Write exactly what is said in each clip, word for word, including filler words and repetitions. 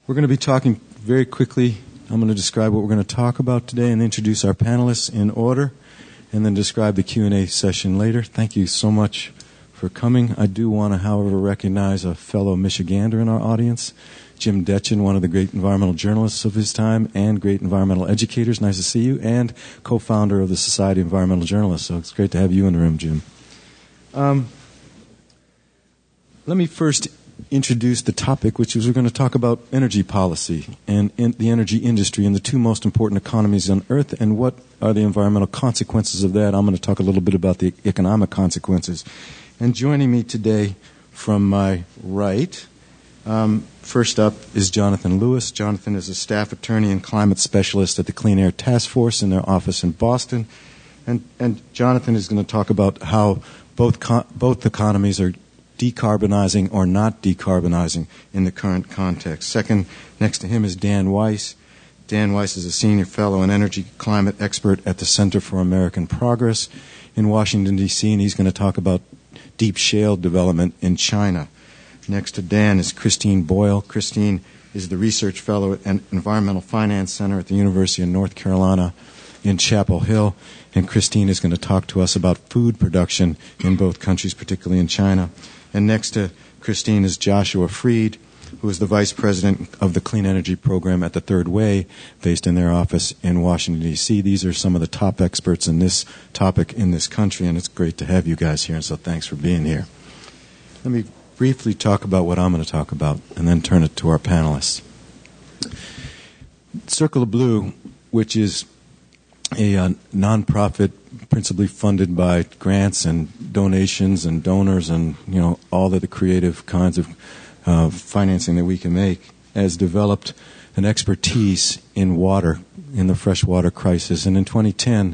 We're going to be talking very quickly. I'm going to describe what we're going to talk about today and introduce our panelists in order, and then describe the Q and A session later. Thank you so much for coming. I do want to, however, recognize a fellow Michigander in our audience, Jim Detchen, one of the great environmental journalists of his time and great environmental educators. Nice to see you. And co-founder of the Society of Environmental Journalists. So it's great to have you in the room, Jim. Um, let me first introduce the topic, which is we're going to talk about energy policy and in the energy industry and the two most important economies on Earth and what are the environmental consequences of that. I'm going to talk a little bit about the economic consequences. And joining me today from my right, um, first up is Jonathan Lewis. Jonathan is a staff attorney and climate specialist at the Clean Air Task Force in their office in Boston. And, and Jonathan is going to talk about how both co- both economies are decarbonizing or not decarbonizing in the current context. Second, next to him is Dan Weiss. Dan Weiss is a senior fellow and energy climate expert at the Center for American Progress in Washington, D C, and he's going to talk about deep shale development in China. Next to Dan is Christine Boyle. Christine is the research fellow at Environmental Finance Center at the University of North Carolina in Chapel Hill, and Christine is going to talk to us about food production in both countries, particularly in China. And next to Christine is Joshua Freed, who is the vice president of the Clean Energy Program at the Third Way, based in their office in Washington, D C. These are some of the top experts in this topic in this country, and it's great to have you guys here, and so thanks for being here. Let me briefly talk about what I'm going to talk about, and then turn it to our panelists. Circle of Blue, which is a uh, nonprofit principally funded by grants and donations and donors and, you know, all of the creative kinds of uh, financing that we can make, has developed an expertise in water, in the freshwater crisis. And in twenty ten,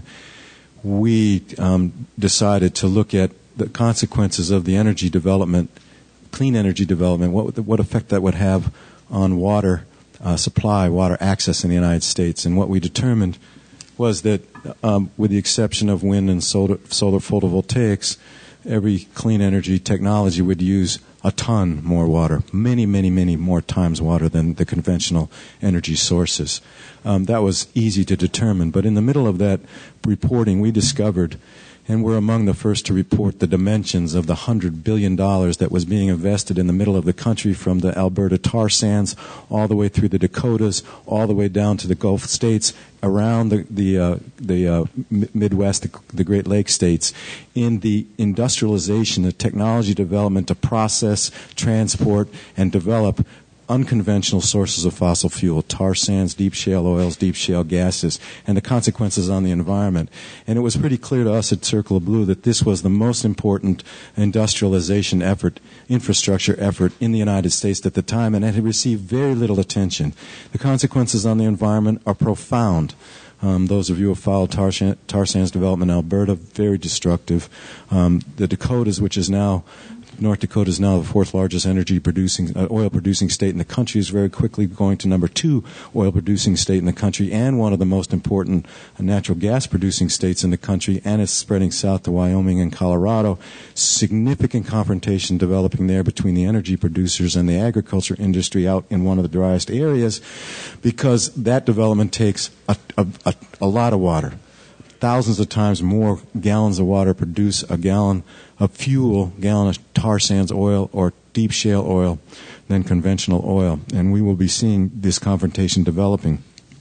we um, decided to look at the consequences of the energy development, clean energy development, what, what effect that would have on water uh, supply, water access in the United States. And what we determined was that, um, with the exception of wind and solar, solar photovoltaics, every clean energy technology would use a ton more water, many, many, many more times water than the conventional energy sources. Um, that was easy to determine. But in the middle of that reporting, we discovered, and we're among the first to report, the dimensions of the one hundred billion dollars that was being invested in the middle of the country, from the Alberta tar sands all the way through the Dakotas, all the way down to the Gulf states, around the the, uh, the uh, Midwest, the, the Great Lakes states, in the industrialization, the technology development to process, transport, and develop unconventional sources of fossil fuel, tar sands, deep shale oils, deep shale gases, and the consequences on the environment. And it was pretty clear to us at Circle of Blue that this was the most important industrialization effort, infrastructure effort in the United States at the time, and it had received very little attention. The consequences on the environment are profound. Um, those of you who have followed tar, tar sands development in Alberta, very destructive. Um, the Dakotas, which is now North Dakota is now the fourth largest energy producing, uh, oil producing state in the country, is very quickly going to number two oil producing state in the country and one of the most important uh, natural gas producing states in the country, and it's spreading south to Wyoming and Colorado. Significant confrontation developing there between the energy producers and the agriculture industry out in one of the driest areas, because that development takes a, a, a, a lot of water. Thousands of times more gallons of water produce a gallon of fuel, gallon of tar sands oil or deep shale oil than conventional oil. And we will be seeing this confrontation developing.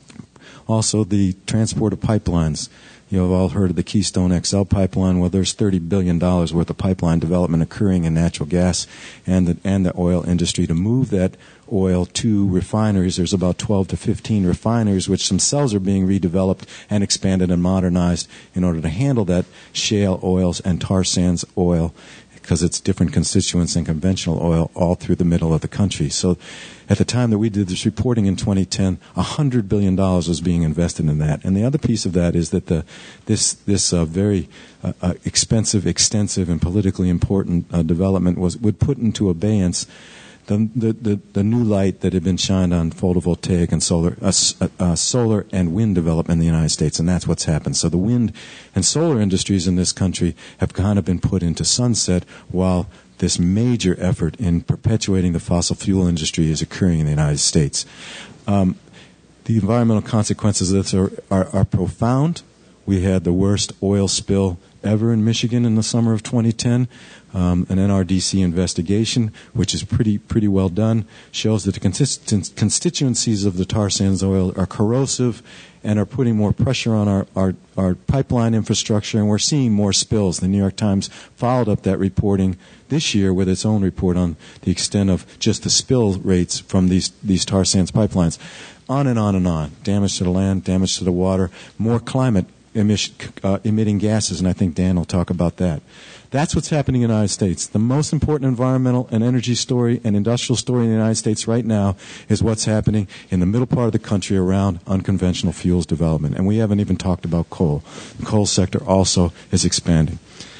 Also, the transport of pipelines. You have all heard of the Keystone X L pipeline. Well, there's thirty billion dollars worth of pipeline development occurring in natural gas and the, and the oil industry to move that oil to refineries. There's about twelve to fifteen refineries which themselves are being redeveloped and expanded and modernized in order to handle that shale oils and tar sands oil, because it's different constituents than conventional oil all through the middle of the country. So at the time that we did this reporting in twenty ten, one hundred billion dollars was being invested in that. And the other piece of that is that the this this uh, very uh, uh, expensive, extensive, and politically important uh, development was would put into abeyance The, the, the, the new light that had been shined on photovoltaic and solar, uh, uh, solar and wind development in the United States, and that's what's happened. So the wind and solar industries in this country have kind of been put into sunset, while this major effort in perpetuating the fossil fuel industry is occurring in the United States. Um, the environmental consequences of this are, are, are profound. We had the worst oil spill ever in Michigan in the summer of twenty ten. Um, an N R D C investigation, which is pretty pretty well done, shows that the consist- constituencies of the tar sands oil are corrosive and are putting more pressure on our, our, our pipeline infrastructure, and we're seeing more spills. The New York Times followed up that reporting this year with its own report on the extent of just the spill rates from these, these tar sands pipelines. On and on and on. Damage to the land, damage to the water, more climate emission, uh, emitting gases, and I think Dan will talk about that. That's what's happening in the United States. The most important environmental and energy story and industrial story in the United States right now is what's happening in the middle part of the country around unconventional fuels development. And we haven't even talked about coal. The coal sector also is expanding.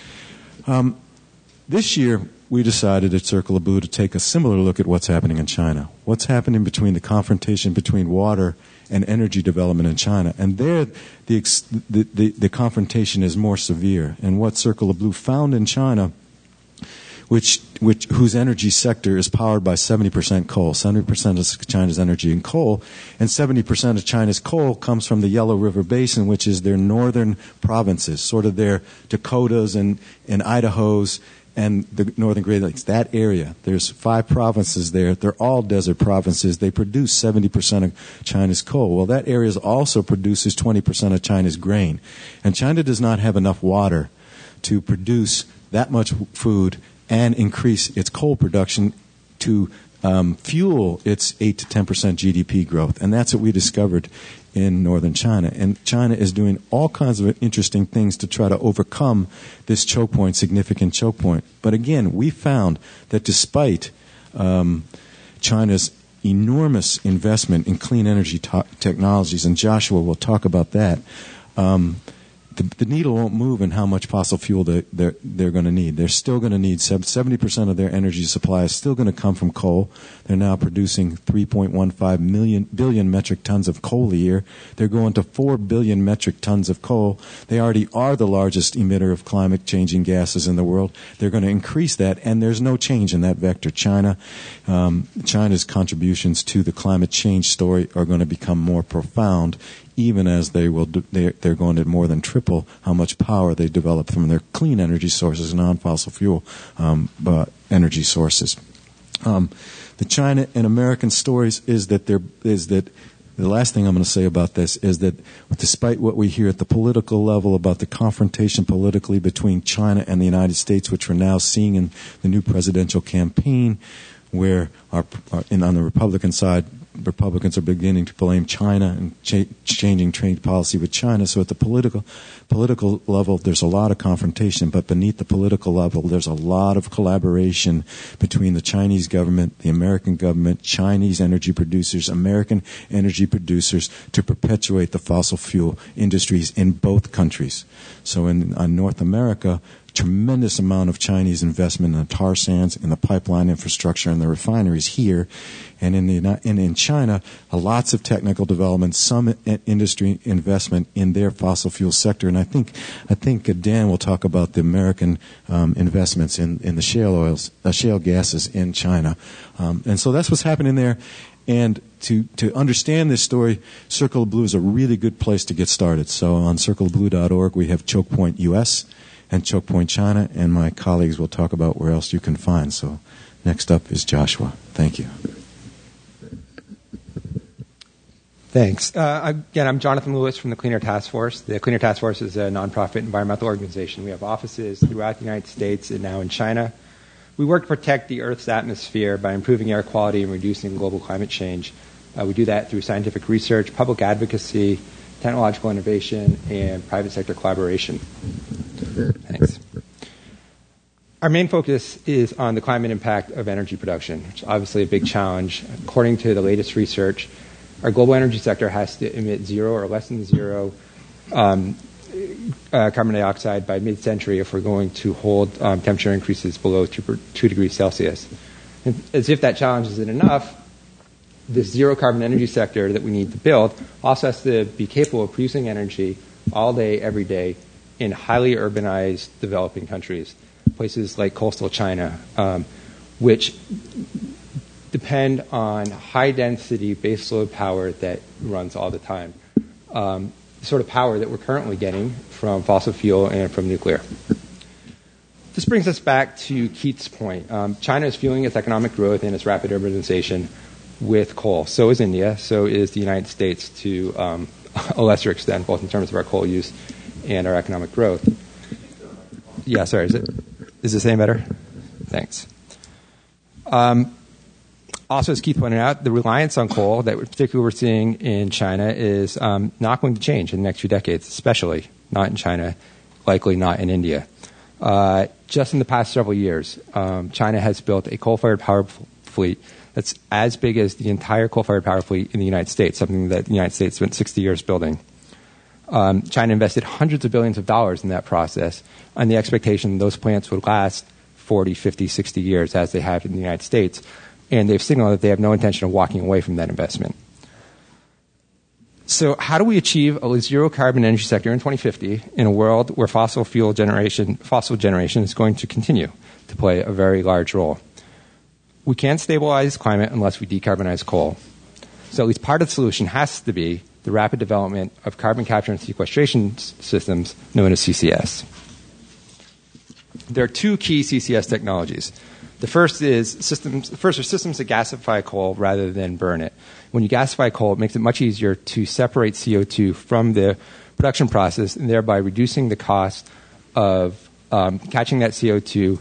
Um, this year, we decided at Circle of Blue to take a similar look at what's happening in China. What's happening between the confrontation between water and energy development in China. And there, the, the, the, the confrontation is more severe. And what Circle of Blue found in China, which, which, whose energy sector is powered by seventy percent coal, seventy percent of China's energy in coal, and seventy percent of China's coal comes from the Yellow River Basin, which is their northern provinces, sort of their Dakotas and, and Idahos, and the northern Great Lakes, that area. There's five provinces there. They're all desert provinces. They produce seventy percent of China's coal. Well, that area also produces twenty percent of China's grain. And China does not have enough water to produce that much food and increase its coal production to um, fuel its eight to ten percent G D P growth. And that's what we discovered in northern China. And China is doing all kinds of interesting things to try to overcome this choke point, significant choke point. But again, we found that despite um, China's enormous investment in clean energy to- technologies, and Joshua will talk about that, um, the, the needle won't move in how much fossil fuel they, they're, they're going to need. They're still going to need seventy percent of their energy supply is still going to come from coal. They're now producing three point one five million billion metric tons of coal a year. They're going to four billion metric tons of coal. They already are the largest emitter of climate-changing gases in the world. They're going to increase that, and there's no change in that vector. China, um, China's contributions to the climate change story are going to become more profound, even as they will, do, they're, they're going to more than triple how much power they develop from their clean energy sources, non-fossil fuel um, uh, energy sources. Um, the China and American stories is that there is that the last thing I'm going to say about this is that despite what we hear at the political level about the confrontation politically between China and the United States, which we're now seeing in the new presidential campaign, where our, our in, on the Republican side, Republicans are beginning to blame China and cha- changing trade policy with China. So at the political political level, there's a lot of confrontation, but beneath the political level, there's a lot of collaboration between the Chinese government, the American government, Chinese energy producers, American energy producers to perpetuate the fossil fuel industries in both countries. So in uh, North America, tremendous amount of Chinese investment in the tar sands, in the pipeline infrastructure, and the refineries here. And in the and in China, uh, lots of technical development, some in- industry investment in their fossil fuel sector. And I think I think uh, Dan will talk about the American um, investments in, in the shale oils, uh, shale gases in China. Um, and so that's what's happening there. And to, to understand this story, Circle of Blue is a really good place to get started. So on circle of blue dot org, we have Choke Point U S and Choke Point China, and my colleagues will talk about where else you can find. So next up is Joshua. Thank you. Thanks. Uh, again, I'm Jonathan Lewis from the Clean Air Task Force. The Clean Air Task Force is a nonprofit environmental organization. We have offices throughout the United States and now in China. We work to protect the Earth's atmosphere by improving air quality and reducing global climate change. Uh, we do that through scientific research, public advocacy, technological innovation, and private sector collaboration. Thanks. Our main focus is on the climate impact of energy production, which is obviously a big challenge. According to the latest research, our global energy sector has to emit zero or less than zero um, uh, carbon dioxide by mid-century if we're going to hold um, temperature increases below two, two degrees Celsius. And as if that challenge isn't enough, this zero carbon energy sector that we need to build also has to be capable of producing energy all day, every day in highly urbanized developing countries. places like coastal China, um, which depend on high-density baseload power that runs all the time, um, the sort of power that we're currently getting from fossil fuel and from nuclear. This brings us back to Keith's point. Um, China is fueling its economic growth and its rapid urbanization with coal. So is India. So is the United States to um, a lesser extent, both in terms of our coal use and our economic growth. Yeah, sorry. Is it? Is this any better? Thanks. Um, also, as Keith pointed out, the reliance on coal that particularly we're seeing in China is um, not going to change in the next few decades, especially not in China, likely not in India. Uh, just in the past several years, um, China has built a coal-fired power f- fleet that's as big as the entire coal-fired power fleet in the United States, something that the United States spent sixty years building. Um, China invested hundreds of billions of dollars in that process on the expectation those plants would last forty, fifty, sixty years as they have in the United States, and they've signaled that they have no intention of walking away from that investment. So how do we achieve a zero carbon energy sector in twenty fifty in a world where fossil fuel generation, fossil generation is going to continue to play a very large role? We can't stabilize climate unless we decarbonize coal. So at least part of the solution has to be the rapid development of carbon capture and sequestration s- systems known as C C S. There are two key C C S technologies. The first is systems. The first are systems that gasify coal rather than burn it. When you gasify coal, it makes it much easier to separate C O two from the production process, and thereby reducing the cost of um, catching that C O two,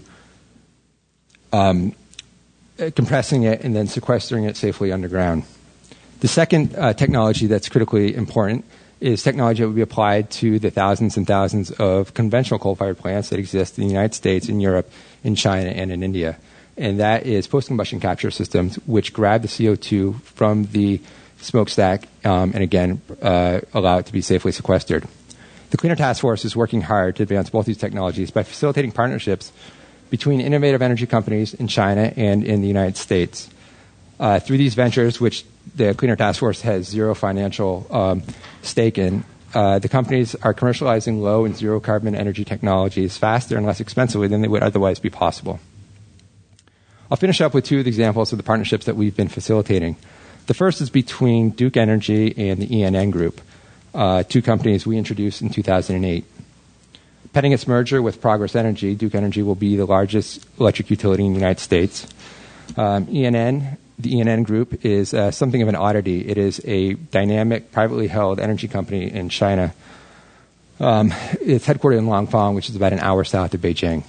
um, compressing it, and then sequestering it safely underground. The second uh, technology that's critically important is technology that would be applied to the thousands and thousands of conventional coal-fired plants that exist in the United States, in Europe, in China, and in India. And that is post-combustion capture systems, which grab the C O two from the smokestack um, and, again, uh, allow it to be safely sequestered. The Cleaner Task Force is working hard to advance both these technologies by facilitating partnerships between innovative energy companies in China and in the United States. Uh, through these ventures, which the Cleaner Task Force has zero financial um, stake in, uh, the companies are commercializing low and zero carbon energy technologies faster and less expensively than they would otherwise be possible. I'll finish up with two of the examples of the partnerships that we've been facilitating. The first is between Duke Energy and the E N N Group, uh, two companies we introduced in two thousand eight. Pending its merger with Progress Energy, Duke Energy will be the largest electric utility in the United States. Um, E N N, the E N N Group, is uh, something of an oddity. It is a dynamic, privately held energy company in China. Um, it's headquartered in Langfang, which is about an hour south of Beijing.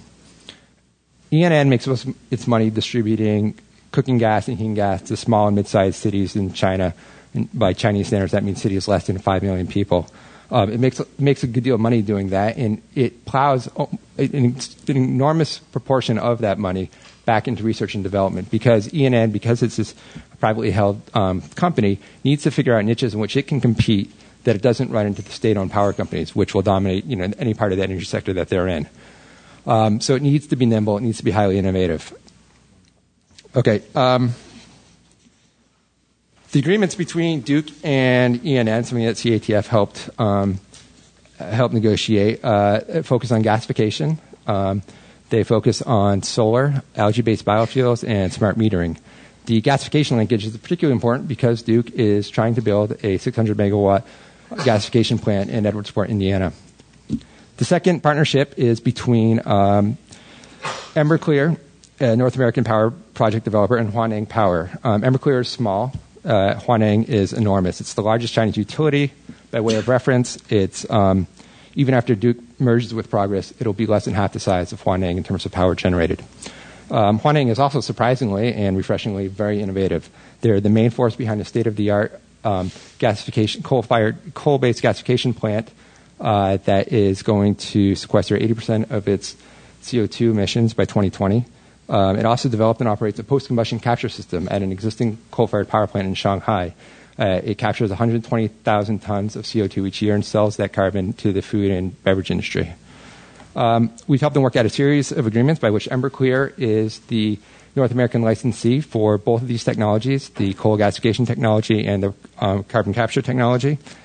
E N N makes most of its money distributing cooking gas and heating gas to small and mid-sized cities in China. And by Chinese standards, that means cities less than five million people. Um, it makes it makes a good deal of money doing that, and it plows an, an enormous proportion of that money back into research and development, because E N N, because it's this privately held um, company, needs to figure out niches in which it can compete that it doesn't run into the state-owned power companies, which will dominate, you know, any part of the energy sector that they're in. Um, so it needs to be nimble. It needs to be highly innovative. Okay. Um, the agreements between Duke and E N N, something that C A T F helped um, help negotiate, uh, focus on gasification. Um, they focus on solar, algae-based biofuels, and smart metering. The gasification linkage is particularly important because Duke is trying to build a six hundred megawatt gasification plant in Edwardsport, Indiana. The second partnership is between um, Emberclear, a North American power project developer, and Huaneng Power. Um, Emberclear is small. Uh, Huaneng is enormous. It's the largest Chinese utility. By way of reference, it's um, even after Duke merges with Progress, it'll be less than half the size of Huaneng in terms of power generated. Um, Huaneng is also surprisingly and refreshingly very innovative. They're the main force behind a state-of-the-art um, gasification, coal-fired, coal-based gasification plant uh, that is going to sequester eighty percent of its C O two emissions by twenty twenty. Um, it also developed and operates a post-combustion capture system at an existing coal-fired power plant in Shanghai. Uh, it captures one hundred twenty thousand tons of C O two each year and sells that carbon to the food and beverage industry. Um, we've helped them work out a series of agreements by which Emberclear is the North American licensee for both of these technologies, the coal gasification technology and the um, carbon capture technology.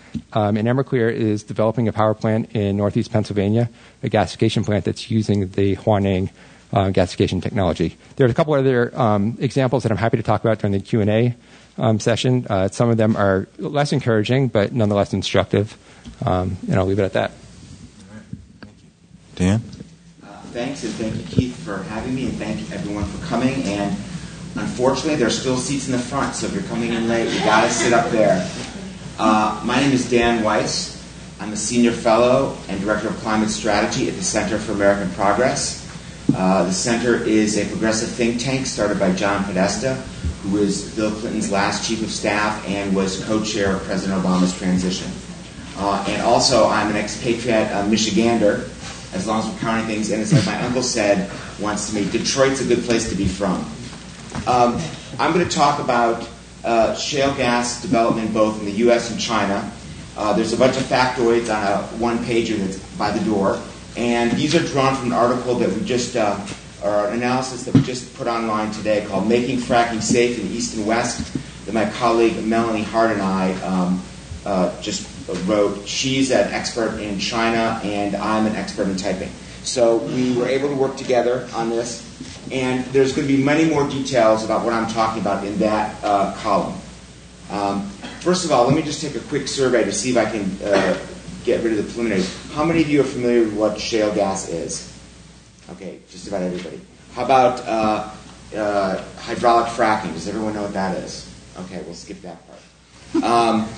Um, and Everclear is developing a power plant in northeast Pennsylvania, a gasification plant that's using the Huaneng uh, gasification technology. There are a couple other um, examples that I'm happy to talk about during the Q and A um, session. Uh, some of them are less encouraging, but nonetheless instructive. Um, and I'll leave it at that. All right. Thank you. Dan? Uh, thanks, and thank you, Keith, for having me, and thank everyone for coming. And unfortunately, there are still seats in the front, so if you're coming in late, you got to sit up there. Uh, my name is Dan Weiss. I'm a senior fellow and director of climate strategy at the Center for American Progress. Uh, the center is a progressive think tank started by John Podesta, who was Bill Clinton's last chief of staff and was co-chair of President Obama's transition. Uh, and also, I'm an expatriate uh, Michigander, as long as we're counting things. And it's like my uncle said once to me, Detroit's a good place to be from. Um, I'm going to talk about Uh, shale gas development both in the U S and China. Uh, there's a bunch of factoids on a one-pager that's by the door, and these are drawn from an article that we just, uh, or an analysis that we just put online today called "Making Fracking Safe in the East and West" that my colleague Melanie Hart and I um, uh, just wrote. She's an expert in China, and I'm an expert in Taiping. So we were able to work together on this. And there's going to be many more details about what I'm talking about in that uh, column. Um, first of all, let me just take a quick survey to see if I can uh, get rid of the preliminaries. How many of you are familiar with what shale gas is? Okay, just about everybody. How about uh, uh, hydraulic fracking? Does everyone know what that is? Okay, we'll skip that part. Um,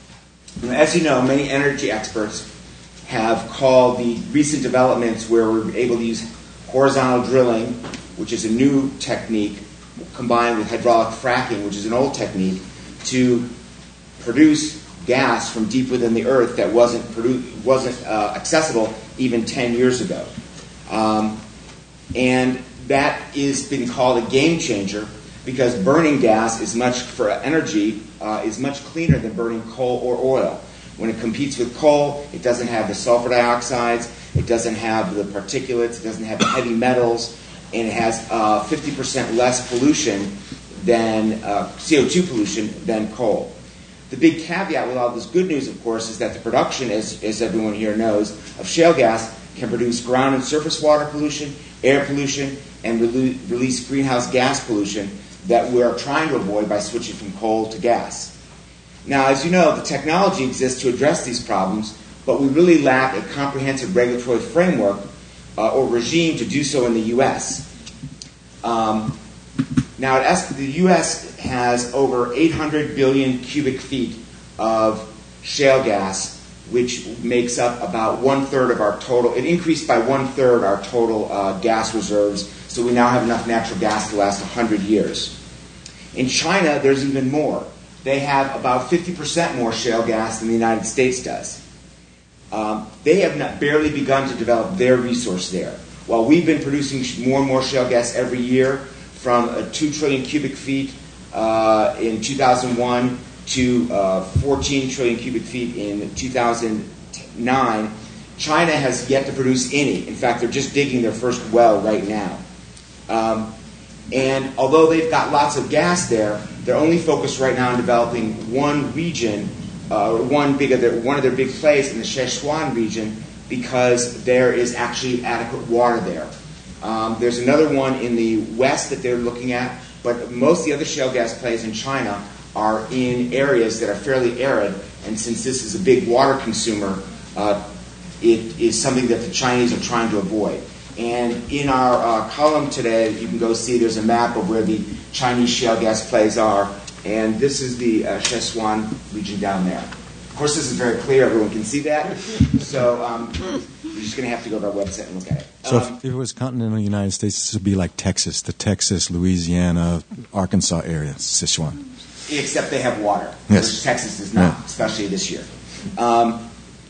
as you know, many energy experts have called the recent developments where we're able to use horizontal drilling, which is a new technique, combined with hydraulic fracking, which is an old technique, to produce gas from deep within the earth that wasn't produ- wasn't uh, accessible even ten years ago. Um, and that is been called a game changer because burning gas is much for energy uh, is much cleaner than burning coal or oil. When it competes with coal, it doesn't have the sulfur dioxides, it doesn't have the particulates, it doesn't have the heavy metals, and it has uh, fifty percent less pollution than uh, C O two pollution than coal. The big caveat with all this good news, of course, is that the production, as, as everyone here knows, of shale gas can produce ground and surface water pollution, air pollution, and re- release greenhouse gas pollution that we're trying to avoid by switching from coal to gas. Now, as you know, the technology exists to address these problems, but we really lack a comprehensive regulatory framework uh, or regime to do so in the U S. Um, now, the U S has over eight hundred billion cubic feet of shale gas, which makes up about one-third of our total. It increased by one-third our total uh, gas reserves, so we now have enough natural gas to last one hundred years. In China, there's even more. They have about fifty percent more shale gas than the United States does. Um, they have not barely begun to develop their resource there. While we've been producing more and more shale gas every year, from uh, two trillion cubic feet uh, in two thousand one to uh, fourteen trillion cubic feet in two thousand nine, China has yet to produce any. In fact, they're just digging their first well right now. Um, and although they've got lots of gas there, they're only focused right now on developing one region, uh, one big of their, one of their big plays in the Sichuan region, because there is actually adequate water there. Um, there's another one in the west that they're looking at, but most of the other shale gas plays in China are in areas that are fairly arid, and since this is a big water consumer, uh, it is something that the Chinese are trying to avoid. And in our uh, column today, you can go see there's a map of where the Chinese shale gas plays are, and this is the uh, Sichuan region down there. Of course, this is very clear. Everyone can see that. So um, you're just going to have to go to our website and look at it. So um, if it was continental United States, this would be like Texas, the Texas, Louisiana, Arkansas area, Sichuan. Except they have water, yes. which Texas does not, yeah. Especially this year. Um,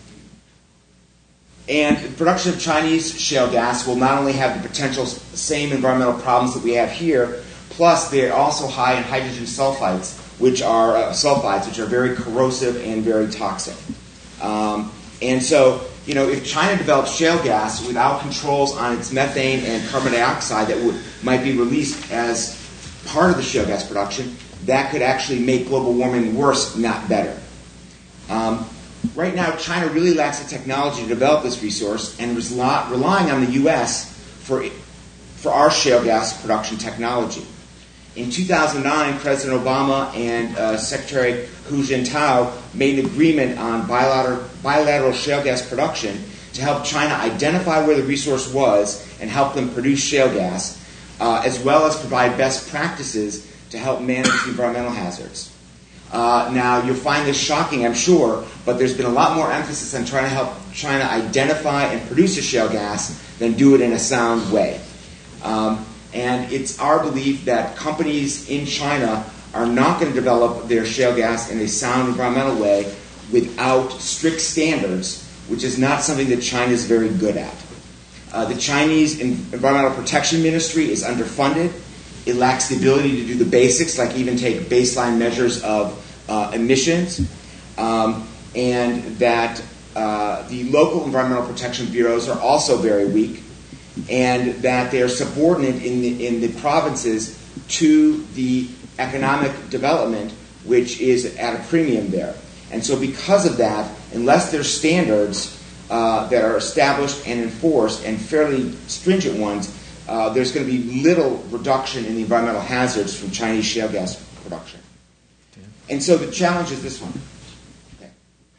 and the production of Chinese shale gas will not only have the potential same environmental problems that we have here, plus they're also high in hydrogen sulfides, which are uh, sulfides, which are very corrosive and very toxic. Um, and so, you know, if China develops shale gas without controls on its methane and carbon dioxide that would might be released as part of the shale gas production, that could actually make global warming worse, not better. Um, right now, China really lacks the technology to develop this resource and is relying on the U S for, for our shale gas production technology. In two thousand nine, President Obama and uh, Secretary Hu Jintao made an agreement on bilateral, bilateral shale gas production to help China identify where the resource was and help them produce shale gas, uh, as well as provide best practices to help manage the environmental hazards. Uh, now, you'll find this shocking, I'm sure, but there's been a lot more emphasis on trying to help China identify and produce a shale gas than do it in a sound way. Um, and it's our belief that companies in China are not going to develop their shale gas in a sound environmental way without strict standards, which is not something that China is very good at. Uh, the Chinese Environmental Protection Ministry is underfunded. It lacks the ability to do the basics, like even take baseline measures of uh, emissions, um, and that uh, the local environmental protection bureaus are also very weak, and that they are subordinate in the, in the provinces to the economic development, which is at a premium there. And so because of that, unless there's standards uh, that are established and enforced, and fairly stringent ones, Uh, there's going to be little reduction in the environmental hazards from Chinese shale gas production. And so the challenge is this one. Okay.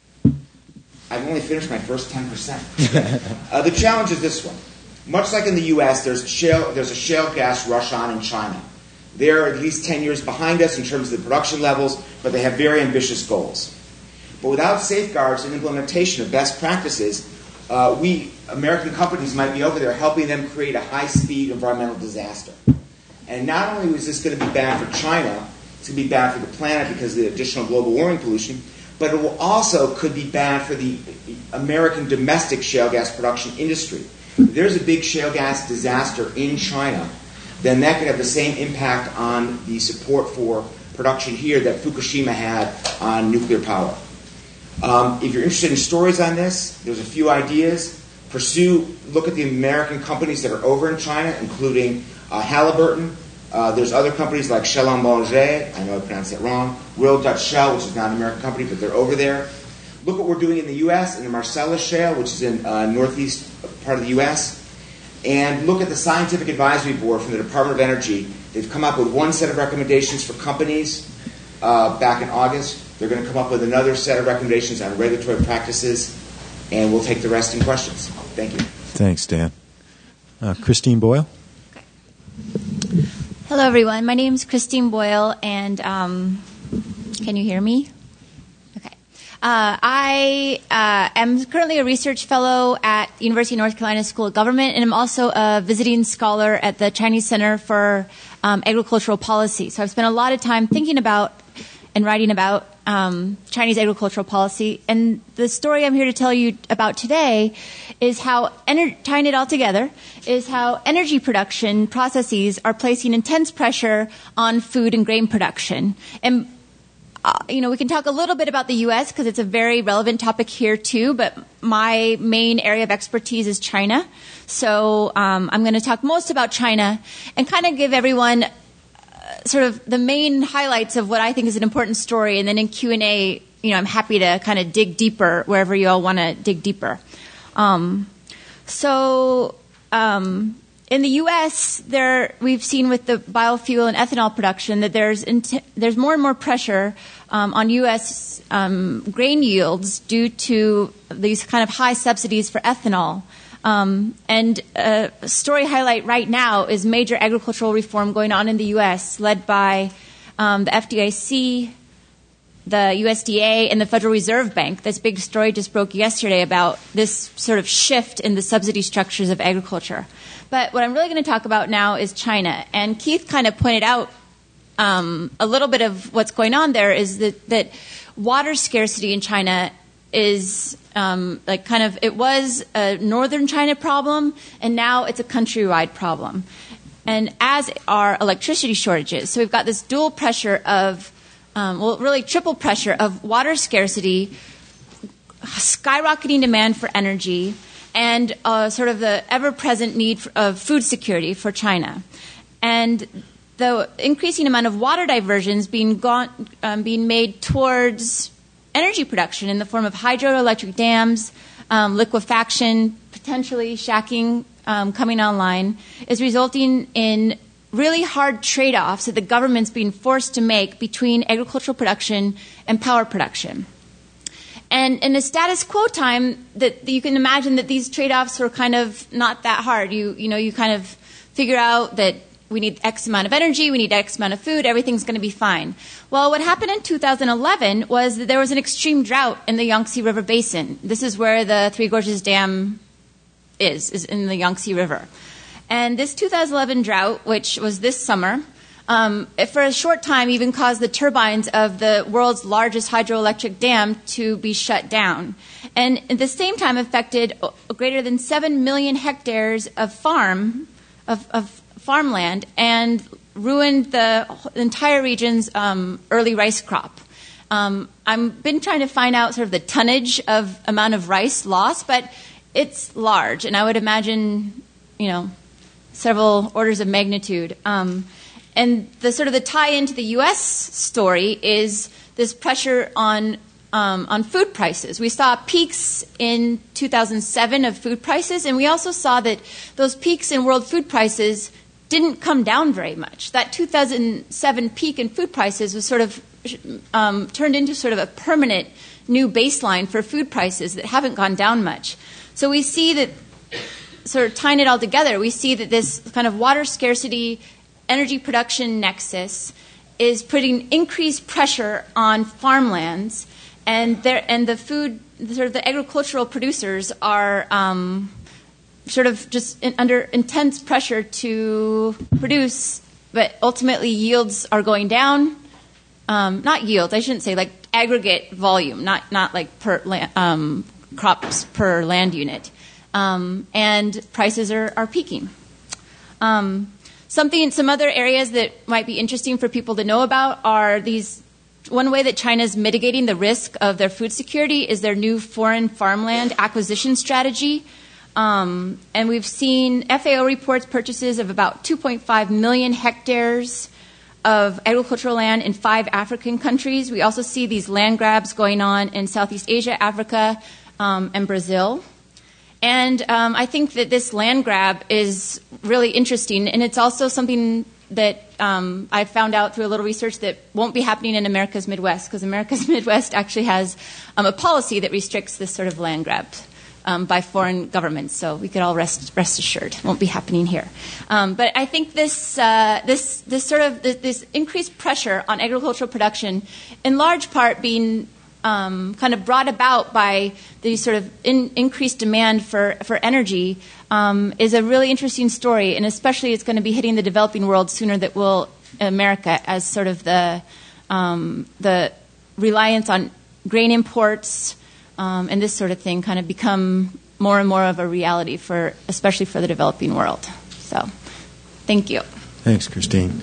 I've only finished my first ten percent. uh, the challenge is this one. Much like in the U S, there's, shale, there's a shale gas rush on in China. They're at least ten years behind us in terms of the production levels, but they have very ambitious goals. But without safeguards and implementation of best practices, uh, we American companies might be over there helping them create a high-speed environmental disaster. And not only is this going to be bad for China, it's going to be bad for the planet because of the additional global warming pollution, but it will also could be bad for the American domestic shale gas production industry. If there's a big shale gas disaster in China, then that could have the same impact on the support for production here that Fukushima had on nuclear power. Um, if you're interested in stories on this, there's a few ideas. Pursue, look at the American companies that are over in China, including uh, Halliburton. Uh, there's other companies like Shell en Bonger, I know I pronounced that wrong, Royal Dutch Shell, which is not an American company, but they're over there. Look what we're doing in the U S, in the Marcellus Shale, which is in uh, northeast part of the U S. And look at the Scientific Advisory Board from the Department of Energy. They've come up with one set of recommendations for companies uh, back in August. They're going to come up with another set of recommendations on regulatory practices, and we'll take the rest in questions. Thank you. Thanks, Dan. Uh, Christine Boyle. Okay. Hello, everyone. My name is Christine Boyle, and um, can you hear me? Okay. Uh, I uh, am currently a research fellow at University of North Carolina School of Government, and I'm also a visiting scholar at the Chinese Center for um, Agricultural Policy. So I've spent a lot of time thinking about and writing about um, Chinese agricultural policy. And the story I'm here to tell you about today is how, ener- tying it all together, is how energy production processes are placing intense pressure on food and grain production. And, uh, you know, we can talk a little bit about the U S because it's a very relevant topic here too, but my main area of expertise is China. So um, I'm going to talk most about China and kind of give everyone sort of the main highlights of what I think is an important story, and then in Q and A, you know, I'm happy to kind of dig deeper wherever you all want to dig deeper. Um, so um, in the U S, there we've seen with the biofuel and ethanol production that there's int- there's more and more pressure um, on U S um, grain yields due to these kind of high subsidies for ethanol. Um, and a story highlight right now is major agricultural reform going on in the U S, led by um, the F D I C, the U S D A, and the Federal Reserve Bank. This big story just broke yesterday about this sort of shift in the subsidy structures of agriculture. But what I'm really going to talk about now is China. And Keith kind of pointed out um, a little bit of what's going on there is that, that water scarcity in China is um, like kind of, it was a northern China problem, and now it's a countrywide problem. And as are electricity shortages. So we've got this dual pressure of, um, well, really triple pressure of water scarcity, skyrocketing demand for energy, and uh, sort of the ever-present need for, of food security for China. And the increasing amount of water diversions being, gone, um, being made towards energy production in the form of hydroelectric dams, um, liquefaction, potentially shacking um, coming online, is resulting in really hard trade-offs that the government's being forced to make between agricultural production and power production. And in a status quo time, that you can imagine that these trade-offs were kind of not that hard. You, you know, you kind of figure out that we need X amount of energy, we need X amount of food, everything's going to be fine. Well, what happened in two thousand eleven was that there was an extreme drought in the Yangtze River Basin. This is where the Three Gorges Dam is, is in the Yangtze River. And this two thousand eleven drought, which was this summer, um, for a short time even caused the turbines of the world's largest hydroelectric dam to be shut down. And at the same time affected greater than seven million hectares of farm, of, of farmland, and ruined the entire region's um, early rice crop. Um, I've been trying to find out sort of the tonnage of amount of rice lost, but it's large, and I would imagine, you know, several orders of magnitude. Um, and the sort of the tie into the U S story is this pressure on um, on food prices. We saw peaks in two thousand seven of food prices, and we also saw that those peaks in world food prices didn't come down very much. That two thousand seven peak in food prices was sort of um, turned into sort of a permanent new baseline for food prices that haven't gone down much. So we see that, sort of tying it all together, we see that this kind of water scarcity, energy production nexus is putting increased pressure on farmlands, and there and the food, sort of the agricultural producers are um, sort of just in, under intense pressure to produce, but ultimately yields are going down. Um, not yields, I shouldn't say, like aggregate volume, not not like per um, crops per land unit. Um, and prices are, are peaking. Um, something, some other areas that might be interesting for people to know about are these. One way that China is mitigating the risk of their food security is their new foreign farmland acquisition strategy. Um, and we've seen F A O reports purchases of about two point five million hectares of agricultural land in five African countries. We also see these land grabs going on in Southeast Asia, Africa, um, and Brazil. And um, I think that this land grab is really interesting, and it's also something that um, I found out through a little research that won't be happening in America's Midwest, because America's Midwest actually has um, a policy that restricts this sort of land grab um, by foreign governments. So we could all rest rest assured it won't be happening here. Um, but I think this uh, this this sort of this, this increased pressure on agricultural production, in large part being Um, kind of brought about by the sort of in, increased demand for, for energy, um, is a really interesting story, and especially it's going to be hitting the developing world sooner than will America, as sort of the um, the reliance on grain imports um, and this sort of thing kind of become more and more of a reality for, especially for the developing world. So, thank you. Thanks, Christine.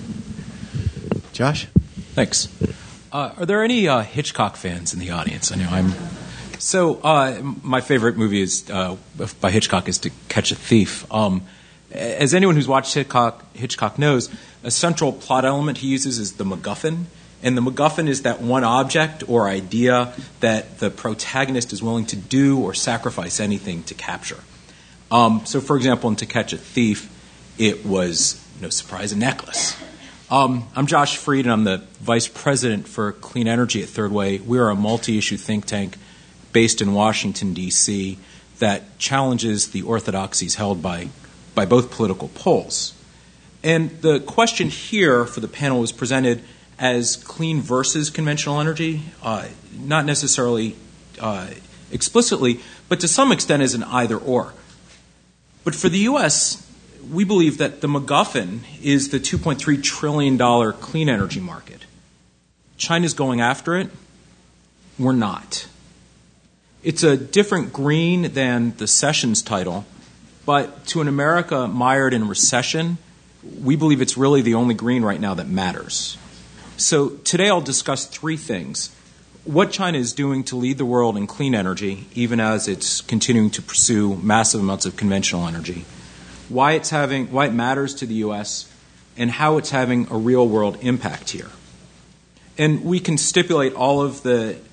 Josh? Thanks. Uh, are there any uh, Hitchcock fans in the audience? I know I'm. So uh, my favorite movie is uh, by Hitchcock is To Catch a Thief. Um, as anyone who's watched Hitchcock, Hitchcock knows, a central plot element he uses is the MacGuffin, and the MacGuffin is that one object or idea that the protagonist is willing to do or sacrifice anything to capture. Um, so, for example, in To Catch a Thief, it was, no surprise, a necklace. Um, I'm Josh Freed, and I'm the Vice President for Clean Energy at Third Way. We are a multi-issue think tank based in Washington, D C that challenges the orthodoxies held by, by both political poles. And the question here for the panel was presented as clean versus conventional energy, uh, not necessarily uh, explicitly, but to some extent as an either-or. But for the U S, we believe that the MacGuffin is the two point three trillion dollars clean energy market. China's going after it. We're not. It's a different green than the Sessions title, but to an America mired in recession, we believe it's really the only green right now that matters. So today I'll discuss three things. What China is doing to lead the world in clean energy, even as it's continuing to pursue massive amounts of conventional energy. Why it's having, why it matters to the U S, and how it's having a real-world impact here. And we can stipulate all of the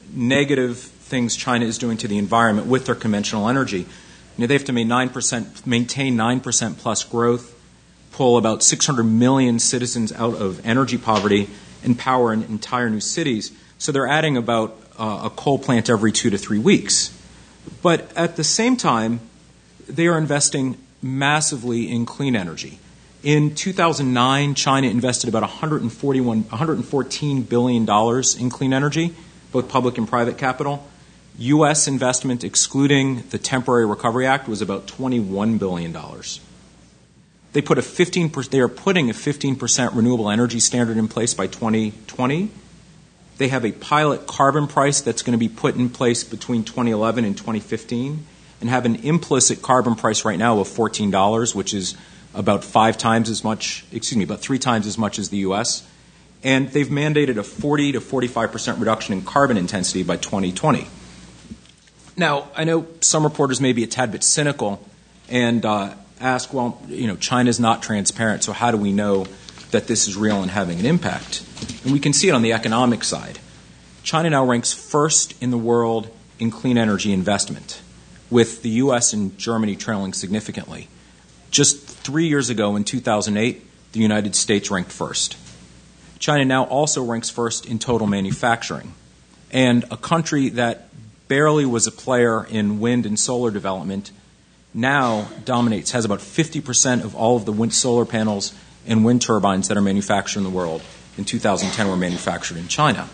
negative things China is doing to the environment with their conventional energy. You know, they have to maintain nine percent, maintain nine percent plus growth, pull about six hundred million citizens out of energy poverty, and power in entire new cities. So they're adding about uh, a coal plant every two to three weeks. But at the same time, they are investing massively in clean energy. In two thousand nine, China invested about one hundred forty-one, one hundred fourteen billion dollars in clean energy, both public and private capital. U S investment, excluding the Temporary Recovery Act, was about twenty-one billion dollars. They put a fifteen percent, they are putting a fifteen percent renewable energy standard in place by twenty twenty. They have a pilot carbon price that's going to be put in place between twenty eleven and twenty fifteen, and have an implicit carbon price right now of fourteen dollars, which is about five times as much, excuse me, about three times as much as the U S. And they've mandated a forty to forty-five percent reduction in carbon intensity by twenty twenty. Now, I know some reporters may be a tad bit cynical and uh, ask, well, you know, China's not transparent, so how do we know that this is real and having an impact? And we can see it on the economic side. China now ranks first in the world in clean energy investment, with the U S and Germany trailing significantly. Just three years ago, in two thousand eight, the United States ranked first. China now also ranks first in total manufacturing. And a country that barely was a player in wind and solar development now dominates, has about fifty percent of all of the wind solar panels and wind turbines that are manufactured in the world in two thousand ten were manufactured in China.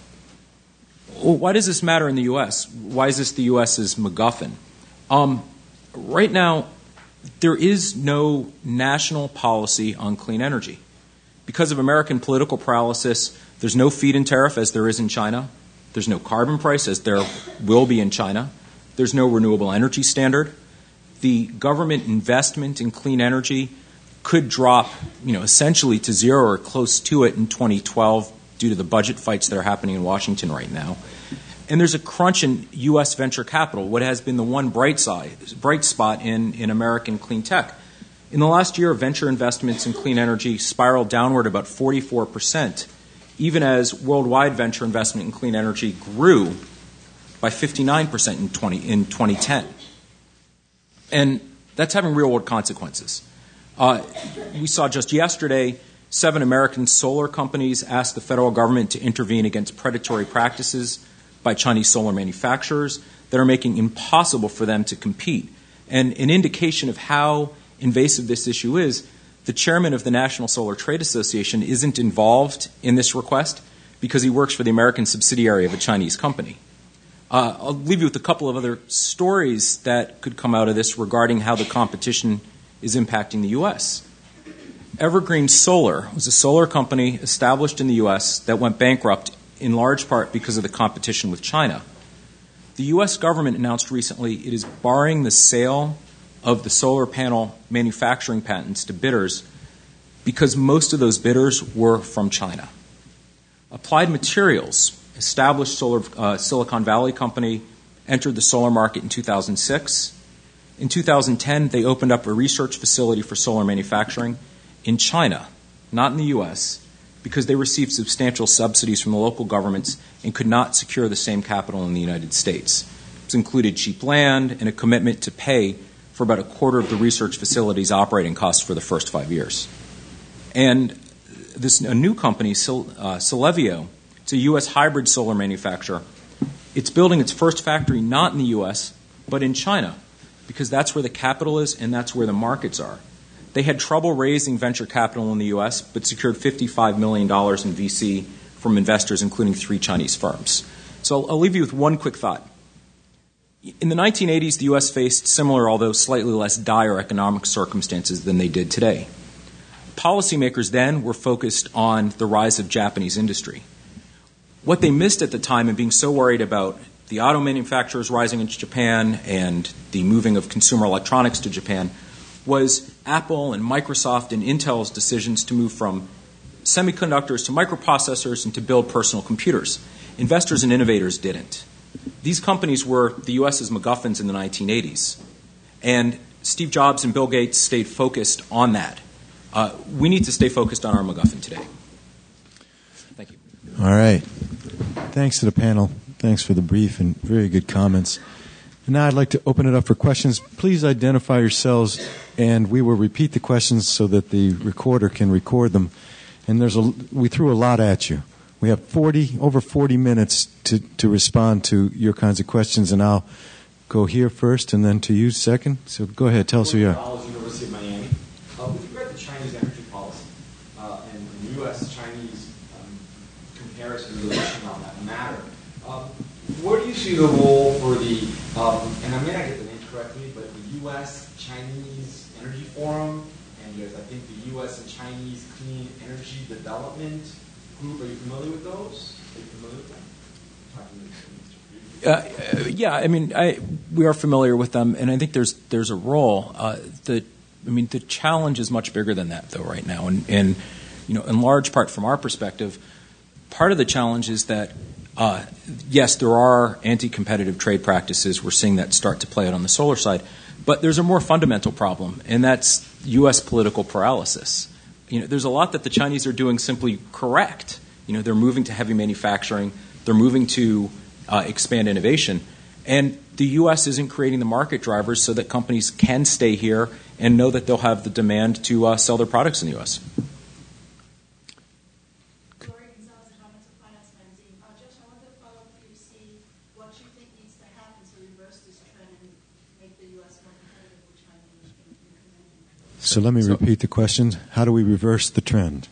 Well, why does this matter in the U S? Why is this the US's MacGuffin? Um, right now, there is no national policy on clean energy. Because of American political paralysis, there's no feed-in tariff as there is in China. There's no carbon price as there will be in China. There's no renewable energy standard. The government investment in clean energy could drop, you know, essentially to zero or close to it in twenty twelve due to the budget fights that are happening in Washington right now. And there's a crunch in U S venture capital, what has been the one bright side, bright spot in, in American clean tech. In the last year, venture investments in clean energy spiraled downward about forty-four percent, even as worldwide venture investment in clean energy grew by fifty-nine percent in, twenty, in twenty ten. And that's having real-world consequences. Uh, we saw just yesterday seven American solar companies asked the federal government to intervene against predatory practices by Chinese solar manufacturers that are making it impossible for them to compete. And an indication of how invasive this issue is, the chairman of the National Solar Trade Association isn't involved in this request because he works for the American subsidiary of a Chinese company. Uh, I'll leave you with a couple of other stories that could come out of this regarding how the competition is impacting the U S. Evergreen Solar was a solar company established in the U S that went bankrupt in large part because of the competition with China. The U S government announced recently it is barring the sale of the solar panel manufacturing patents to bidders because most of those bidders were from China. Applied Materials, established solar, uh, Silicon Valley company, entered the solar market in two thousand six. In two thousand ten, they opened up a research facility for solar manufacturing in China, not in the U S, because they received substantial subsidies from the local governments and could not secure the same capital in the United States. This included cheap land and a commitment to pay for about a quarter of the research facility's operating costs for the first five years. And this a new company, Sil, uh, Silevio, it's a U S hybrid solar manufacturer. It's building its first factory not in the U S, but in China, because that's where the capital is and that's where the markets are. They had trouble raising venture capital in the U S, but secured fifty-five million dollars in V C from investors, including three Chinese firms. So I'll, I'll leave you with one quick thought. In the nineteen eighties, the U S faced similar, although slightly less dire economic circumstances than they did today. Policymakers then were focused on the rise of Japanese industry. What they missed at the time in being so worried about the auto manufacturers rising in Japan and the moving of consumer electronics to Japan was Apple and Microsoft and Intel's decisions to move from semiconductors to microprocessors and to build personal computers. Investors and innovators didn't. These companies were the U S's MacGuffins in the nineteen eighties. And Steve Jobs and Bill Gates stayed focused on that. Uh, we need to stay focused on our MacGuffin today. Thank you. All right. Thanks to the panel. Thanks for the brief and very good comments. And now I'd like to open it up for questions. Please identify yourselves, and we will repeat the questions so that the recorder can record them. And there's a, we threw a lot at you. We have forty, over forty minutes to, to respond to your kinds of questions, and I'll go here first and then to you second. So go ahead, tell us who you are. University of Miami. Uh, with regard to Chinese energy policy uh, and the U S-Chinese um, comparison relation on that matter, um, where do you see the role for the, um, and I may not get the name correctly, but the U S-Chinese Energy Forum, and there's, I think, the U S and Chinese Clean Energy Development Group. Are you familiar with those? Are you familiar with them? Uh, yeah, I mean, I, we are familiar with them, and I think there's there's a role. Uh, the, I mean, the challenge is much bigger than that, though, right now, and, and you know, in large part from our perspective, part of the challenge is that uh, yes, there are anti-competitive trade practices. We're seeing that start to play out on the solar side, but there's a more fundamental problem, and that's U S political paralysis. You know, there's a lot that the Chinese are doing simply correct. You know, they're moving to heavy manufacturing. They're moving to Uh, expand innovation. And the U S isn't creating the market drivers so that companies can stay here and know that they'll have the demand to uh, sell their products in the U S. Lori Gonzalez, Environmental Finance Magazine. Uh, Josh, I wanted to follow up with you to see what you think needs to happen to reverse this trend and make the U S more competitive with China in incremental. So let me so, repeat the question. How do we reverse the trend?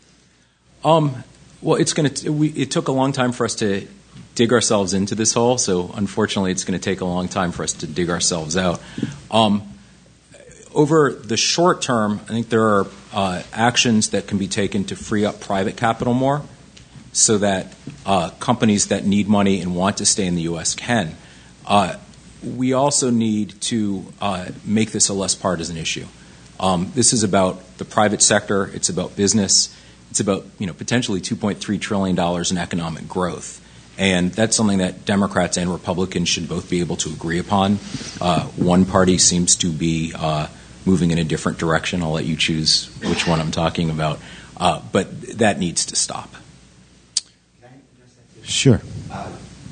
Um, well, it's going to. We it took a long time for us to dig ourselves into this hole, so unfortunately it's going to take a long time for us to dig ourselves out. Um, over the short term, I think there are uh, actions that can be taken to free up private capital more so that uh, companies that need money and want to stay in the U S can. Uh, we also need to uh, make this a less partisan issue. Um, this is about the private sector. It's about business. It's about, you know, potentially two point three trillion dollars in economic growth. And that's something that Democrats and Republicans should both be able to agree upon. Uh, one party seems to be uh, moving in a different direction. I'll let you choose which one I'm talking about. Uh, but that needs to stop. Can I address that? Sure. Uh,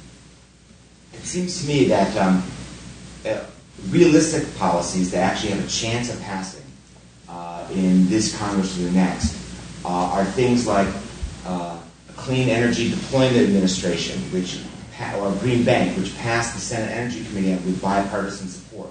it seems to me that um, uh, realistic policies that actually have a chance of passing uh, in this Congress or the next uh, are things like uh, Clean Energy Deployment Administration, which or Green Bank, which passed the Senate Energy Committee with bipartisan support.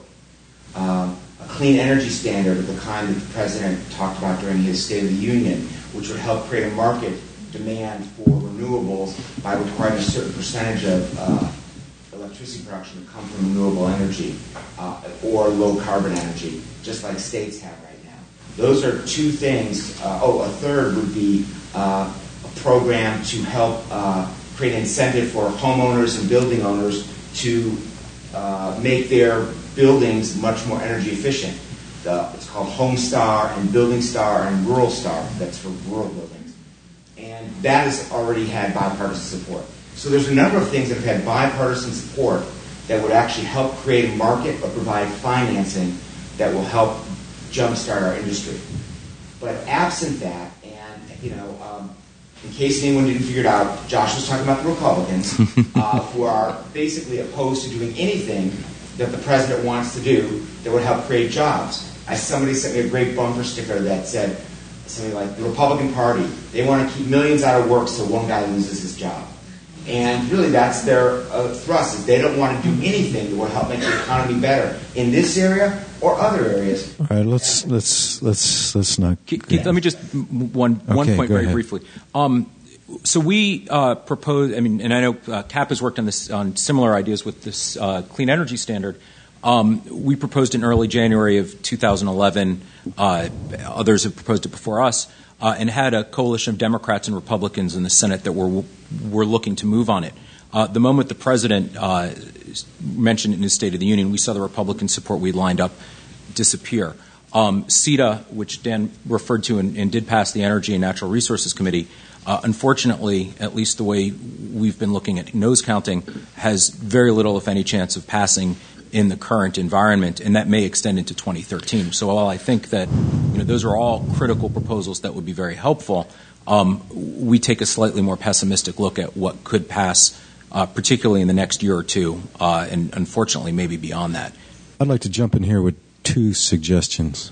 Um, a clean energy standard of the kind that the President talked about during his State of the Union, which would help create a market demand for renewables by requiring a certain percentage of uh, electricity production to come from renewable energy uh, or low carbon energy, just like states have right now. Those are two things. Uh, oh, a third would be uh, program to help uh, create an incentive for homeowners and building owners to uh, make their buildings much more energy efficient. The, it's called HomeStar and Building Star and Rural Star. That's for rural buildings. And that has already had bipartisan support. So there's a number of things that have had bipartisan support that would actually help create a market or provide financing that will help jumpstart our industry. But absent that, and, you know, um, in case anyone didn't figure it out, Josh was talking about the Republicans, uh, who are basically opposed to doing anything that the president wants to do that would help create jobs. I, somebody sent me a great bumper sticker that said something like, the Republican Party, they want to keep millions out of work so one guy loses his job. And really that's their uh, thrust, is they don't want to do anything that will help make the economy better in this area or other areas. All right, let's let's let's let's not. Keith, Keith, let me just one one Okay, point go very ahead. briefly. Um, so we uh, propose. I mean, and I know uh, C A P has worked on this on similar ideas with this uh, clean energy standard. Um, we proposed in early January of two thousand eleven. Uh, others have proposed it before us, uh, and had a coalition of Democrats and Republicans in the Senate that were were looking to move on it. Uh, the moment the president uh, mentioned it in his State of the Union, we saw the Republican support we lined up disappear. Um, C E T A, which Dan referred to and, and did pass the Energy and Natural Resources Committee, uh, unfortunately, at least the way we've been looking at nose counting, has very little, if any, chance of passing in the current environment, and that may extend into twenty thirteen. So while I think that, you know, those are all critical proposals that would be very helpful, um, we take a slightly more pessimistic look at what could pass uh, particularly in the next year or two, uh, and unfortunately maybe beyond that. I'd like to jump in here with two suggestions.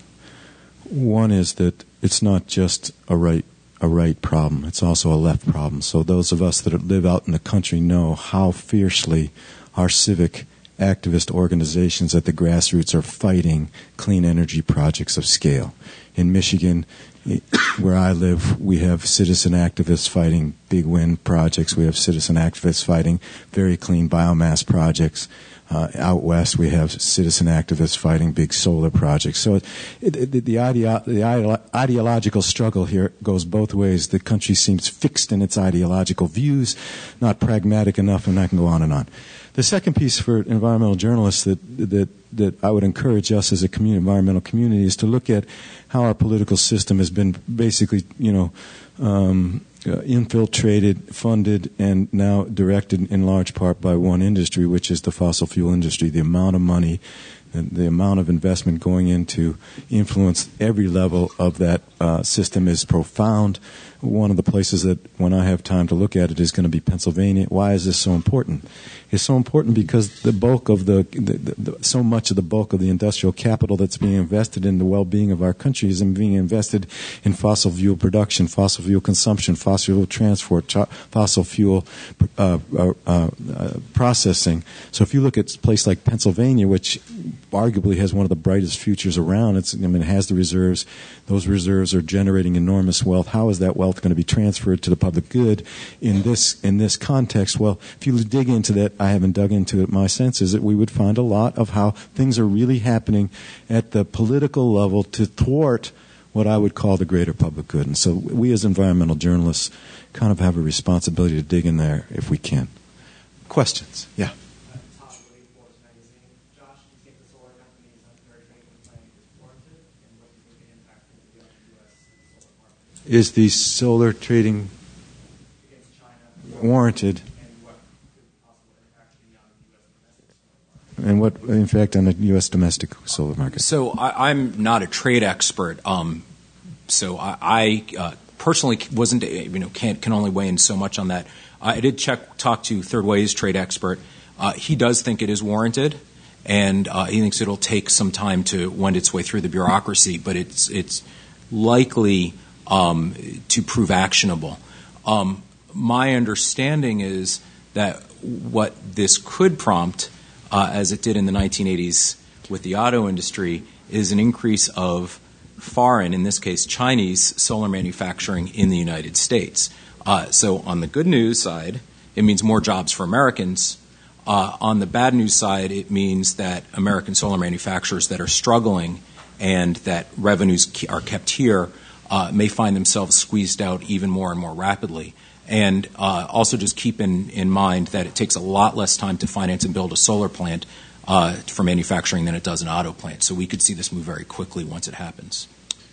One is that it's not just a right a right problem, it's also a left problem. So those of us that live out in the country know how fiercely our civic activist organizations at the grassroots are fighting clean energy projects of scale. In Michigan, where I live, we have citizen activists fighting big wind projects. We have citizen activists fighting very clean biomass projects. Uh, out west, we have citizen activists fighting big solar projects. So it, it, the, the, ideo- the ideo- ideological struggle here goes both ways. The country seems fixed in its ideological views, not pragmatic enough, and I can go on and on. The second piece for environmental journalists that that that I would encourage us as a community, environmental community is to look at how our political system has been basically, you know, um, uh, infiltrated, funded, and now directed in large part by one industry, which is the fossil fuel industry. The amount of money and the amount of investment going into influence every level of that uh, system is profound. One of the places that, when I have time to look at it, is going to be Pennsylvania. Why is this so important? It's so important because the bulk of the, the, the, the so much of the bulk of the industrial capital that's being invested in the well-being of our country is being invested in fossil fuel production, fossil fuel consumption, fossil fuel transport, cho- fossil fuel uh, uh, uh, processing. So if you look at a place like Pennsylvania, which arguably has one of the brightest futures around, it's, I mean, it has the reserves. Those reserves are generating enormous wealth. How is that wealth going to be transferred to the public good in this in this context? Well, if you dig into that, I haven't dug into it. My sense is that we would find a lot of how things are really happening at the political level to thwart what I would call the greater public good. And so we as environmental journalists kind of have a responsibility to dig in there if we can. Questions? Yeah. Is the solar trading warranted? And what impact on the U S domestic solar market? So I, I'm not a trade expert. Um, so I, I uh, personally wasn't, you know, can can only weigh in so much on that. I did check, talk to Third Way's trade expert. Uh, he does think it is warranted, and uh, he thinks it'll take some time to wend its way through the bureaucracy, but it's it's likely um, to prove actionable. Um, my understanding is that what this could prompt, Uh, as it did in the nineteen eighties with the auto industry, is an increase of foreign, in this case Chinese, solar manufacturing in the United States. Uh, so on the good news side, it means more jobs for Americans. Uh, on the bad news side, it means that American solar manufacturers that are struggling and that revenues are kept here uh, may find themselves squeezed out even more and more rapidly. And uh, also just keep in, in mind that it takes a lot less time to finance and build a solar plant uh, for manufacturing than it does an auto plant. So we could see this move very quickly once it happens.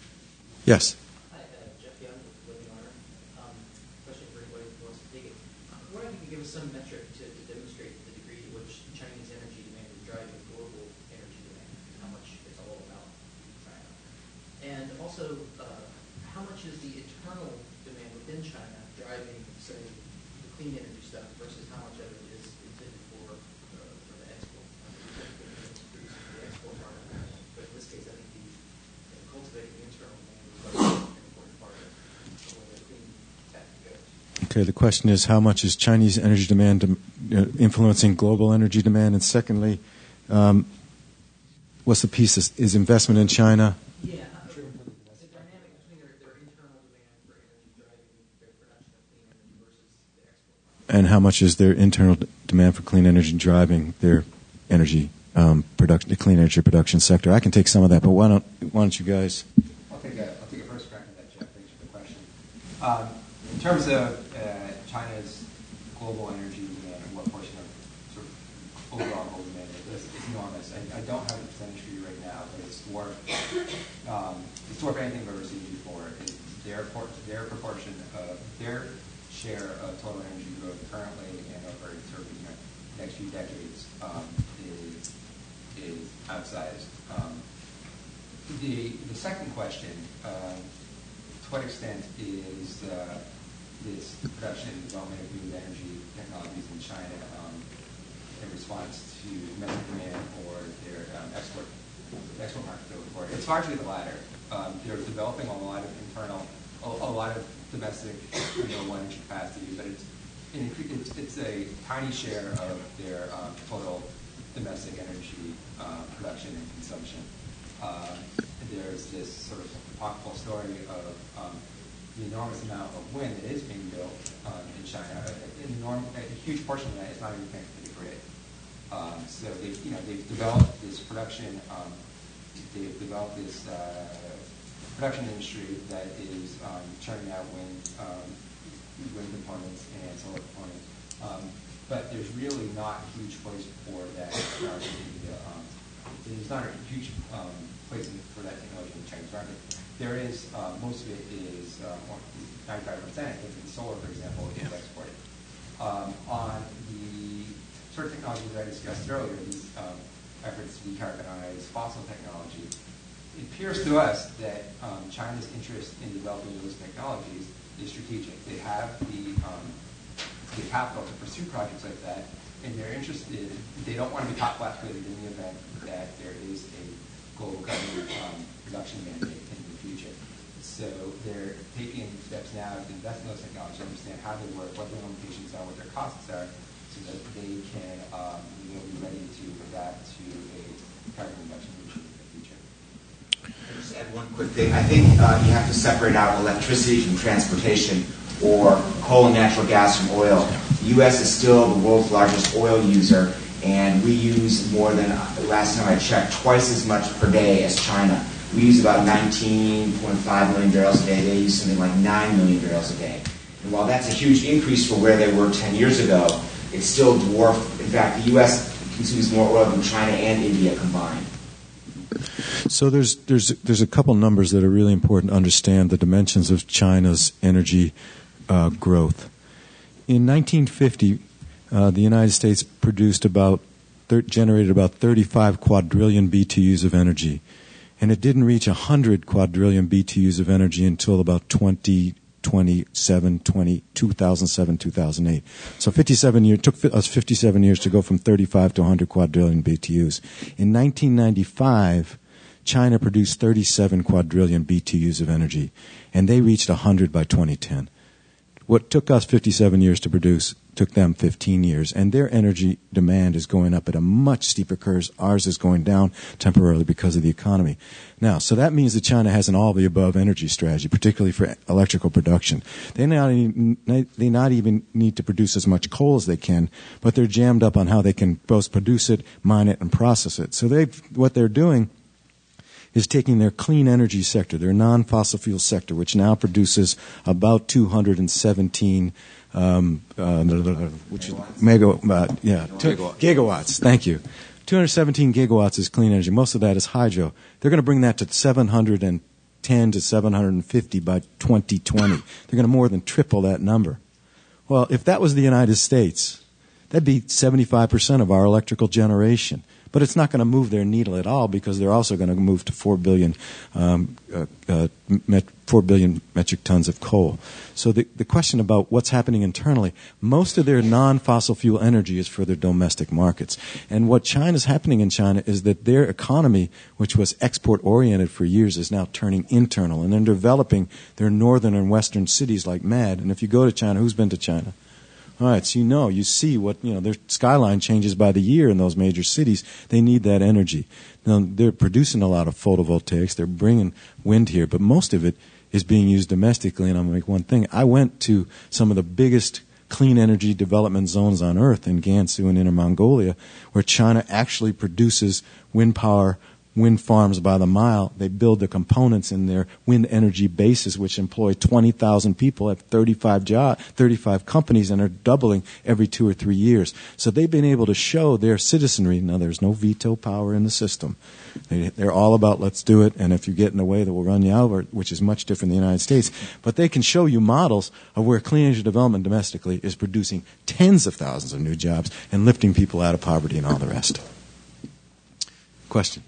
Yes. Hi, uh, Jeff Young with Living Honor. Um, question for anybody who wants to take it. I wonder if you could give us some metric to, to demonstrate the degree to which Chinese energy demand is driving global energy demand, and how much it's all about China. And also, uh, how much is the internal demand within China driving, say, the clean energy stuff versus how much of it is intended for, uh, for the export? The export market. But in this case, I think the, uh, cultivating the internal demand is an important part of the way the clean tech goes. Okay, the question is how much is Chinese energy demand uh, influencing global energy demand? And secondly, um, what's the piece? Is, is investment in China? Yeah. The dynamic between their, their internal demand for energy driving their production of clean energy versus the export. And how much is their internal d- demand for clean energy driving their energy um, production, the clean energy production sector? I can take some of that, but why don't why don't you guys? I'll take a, I'll take a first crack at that, Jeff. Thanks for the question. Um, in terms of uh, China's global energy demand and what portion of sort of overall global demand it is, it's enormous. I, I don't have a percentage for you right now, but it's dwarfed. Um, it's dwarfed anything I've ever seen before. It, their por- their proportion of their share of total energy growth currently and over sort of the next few decades um, is is outsized. Um, the the second question, um, to what extent is uh, this production and development of new energy technologies in China um, in response to domestic demand or their um, export export market for it. It's largely the latter. Um, they're developing a lot of internal, a, a lot of domestic renewable energy capacity, but it's, it's it's a tiny share of their um, total domestic energy uh, production and consumption. Uh, there's this sort of apocryphal story of um, the enormous amount of wind that is being built um, in China. An enorm, a huge portion of that is not even connected to the grid. Um, so they've, you know, they've developed this production. Um, they've developed this uh, production industry that is um, churning out wind, um, wind components and solar components. Um, but there's really not a huge place for that technology in the, um, there's not a huge um, place for that technology in the Chinese market. There is, uh, most of it is, uh, ninety-five percent, I think, in solar, for example, is Yeah. exported. Um, on the sort of technologies that I discussed earlier, these um, efforts to decarbonize fossil technology, it appears to us that um, China's interest in developing those technologies is strategic. They have the, um, the capital to pursue projects like that, and they're interested, they don't want to be caught flat-footed in the event that there is a global carbon um, reduction mandate in the future. So they're taking steps now to invest in those technologies, understand how they work, what their limitations are, what their costs are, so that they can um, you know, be ready to adapt to a carbon reduction regime in the future. I'll just add one quick thing. I think uh, you have to separate out electricity from transportation, or coal and natural gas from oil. The U S is still the world's largest oil user, and we use more than, last time I checked, twice as much per day as China. We use about nineteen point five million barrels a day. They use something like nine million barrels a day. And while that's a huge increase from where they were ten years ago, it's still dwarfed. In fact, the U S consumes more oil than China and India combined. So there's there's there's a couple numbers that are really important to understand the dimensions of China's energy uh, growth. In nineteen fifty, uh, the United States produced about thir- generated about thirty-five quadrillion B T Us of energy, and it didn't reach one hundred quadrillion B T Us of energy until about twenty twenty-seven, twenty, two thousand seven, two thousand eight. So fifty-seven years, it took us fifty-seven years to go from thirty-five to one hundred quadrillion B T Us. In nineteen ninety-five, China produced thirty-seven quadrillion B T Us of energy, and they reached one hundred by twenty ten. What took us fifty-seven years to produce took them fifteen years, and their energy demand is going up at a much steeper curve. Ours is going down temporarily because of the economy. Now, so that means that China has an all-of-the-above energy strategy, particularly for electrical production. They not, even, they not even need to produce as much coal as they can, but they're jammed up on how they can both produce it, mine it, and process it. So they, what they're doing is taking their clean energy sector, their non-fossil fuel sector, which now produces about two hundred seventeen um, uh, which is mega, uh, yeah, Gigawatts. gigawatts. Thank you. two hundred seventeen gigawatts is clean energy. Most of that is hydro. They're going to bring that to seven hundred ten to seven hundred fifty by twenty twenty. They're going to more than triple that number. Well, if that was the United States, that'd be seventy-five percent of our electrical generation. But it's not going to move their needle at all, because they're also going to move to four billion, um, uh, uh, met, four billion metric tons of coal. So the, the question about what's happening internally, most of their non-fossil fuel energy is for their domestic markets. And what China's happening in China is that their economy, which was export-oriented for years, is now turning internal. And they're developing their northern and western cities like mad. And if you go to China, who's been to China? All right, so you know, you see what, you know, their skyline changes by the year in those major cities. They need that energy. Now, they're producing a lot of photovoltaics. They're bringing wind here, but most of it is being used domestically. And I'm going to make one thing. I went to some of the biggest clean energy development zones on Earth in Gansu and Inner Mongolia, where China actually produces wind power, wind farms by the mile. They build the components in their wind energy bases, which employ twenty thousand people, have thirty-five job, thirty-five companies, and are doubling every two or three years. So they've been able to show their citizenry. Now, there's no veto power in the system. They, they're all about let's do it, and if you get in the way, that will run you over, which is much different than the United States. But they can show you models of where clean energy development domestically is producing tens of thousands of new jobs and lifting people out of poverty and all the rest. Question?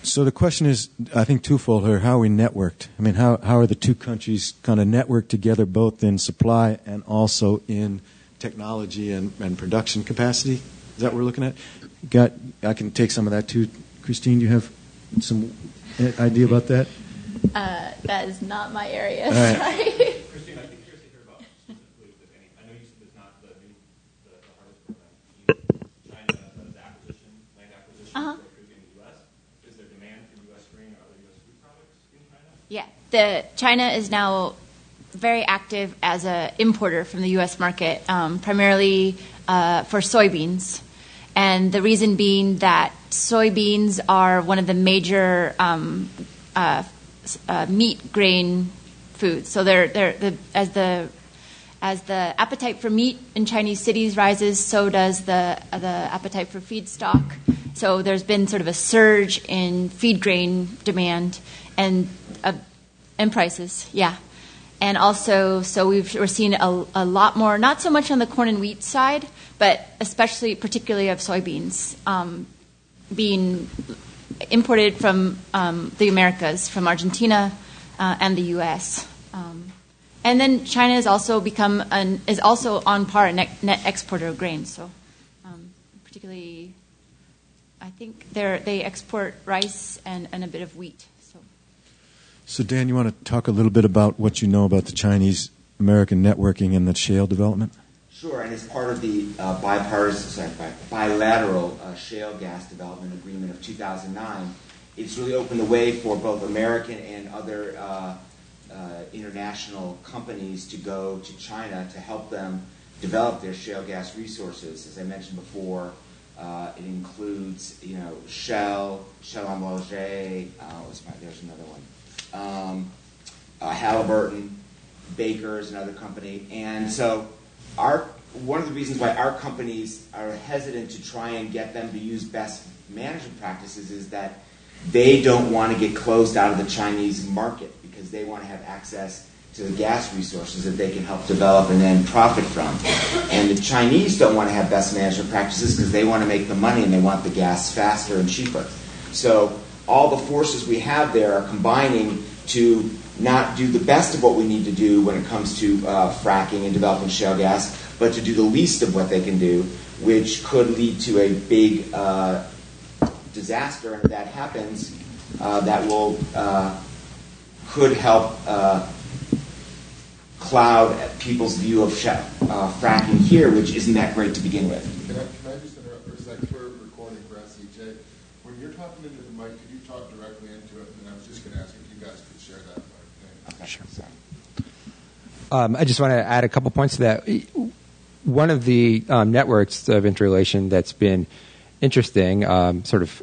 So the question is, I think, twofold here. How are we networked? I mean, how how are the two countries kind of networked together, both in supply and also in technology and, and production capacity? Is that what we're looking at? Got? I can take some of that too. Christine, do you have some idea about that? Uh, that is not my area. All right. Sorry. Christine, I'd be curious to hear about specifically, if any. I know you said it's not the new the, the harvest program. China, uh, the acquisition, land acquisition Uh-huh. for food in the U S. Is there demand for U S grain or other U S food products in China? Yeah, the China is now very active as an importer from the U S market, um, primarily uh, for soybeans. And the reason being that soybeans are one of the major um, uh, uh, meat grain foods. So they're, they're the, as the as the appetite for meat in Chinese cities rises, so does the the appetite for feedstock. So there's been sort of a surge in feed grain demand and uh, and prices, yeah. And also, so we've, we're seeing a, a lot more, not so much on the corn and wheat side, but especially, particularly of soybeans, um, being imported from um, the Americas, from Argentina uh, and the U S. Um, and then China has also become an, is also on par a net, net exporter of grain. So, um, particularly, I think they they export rice and, and a bit of wheat. So. So, Dan, you want to talk a little bit about what you know about the Chinese-American networking and the shale development? Sure, and as part of the uh, bipartisan, sorry, bilateral uh, shale gas development agreement of two thousand nine, it's really opened the way for both American and other uh, uh, international companies to go to China to help them develop their shale gas resources. As I mentioned before, uh, it includes, you know, Shell, Shell Emulgé, uh, what's my, there's another one. Um, uh, Halliburton, Baker's another company, and so our one of the reasons why our companies are hesitant to try and get them to use best management practices is that they don't want to get closed out of the Chinese market because they want to have access to the gas resources that they can help develop and then profit from. And the Chinese don't want to have best management practices because they want to make the money and they want the gas faster and cheaper. So all the forces we have there are combining to not do the best of what we need to do when it comes to uh, fracking and developing shale gas, but to do the least of what they can do, which could lead to a big uh, disaster. And if that happens, uh, that will uh, could help uh, cloud people's view of sh- uh, fracking here, which isn't that great to begin with. Can I, can I just interrupt for a second for recording for S E J? When you're talking into the mic, could you talk directly into it? And I was just going to ask if you guys could share that. Okay. Sure. Um, I just want to add a couple points to that. One of the um, networks of interrelation that's been interesting, um, sort of,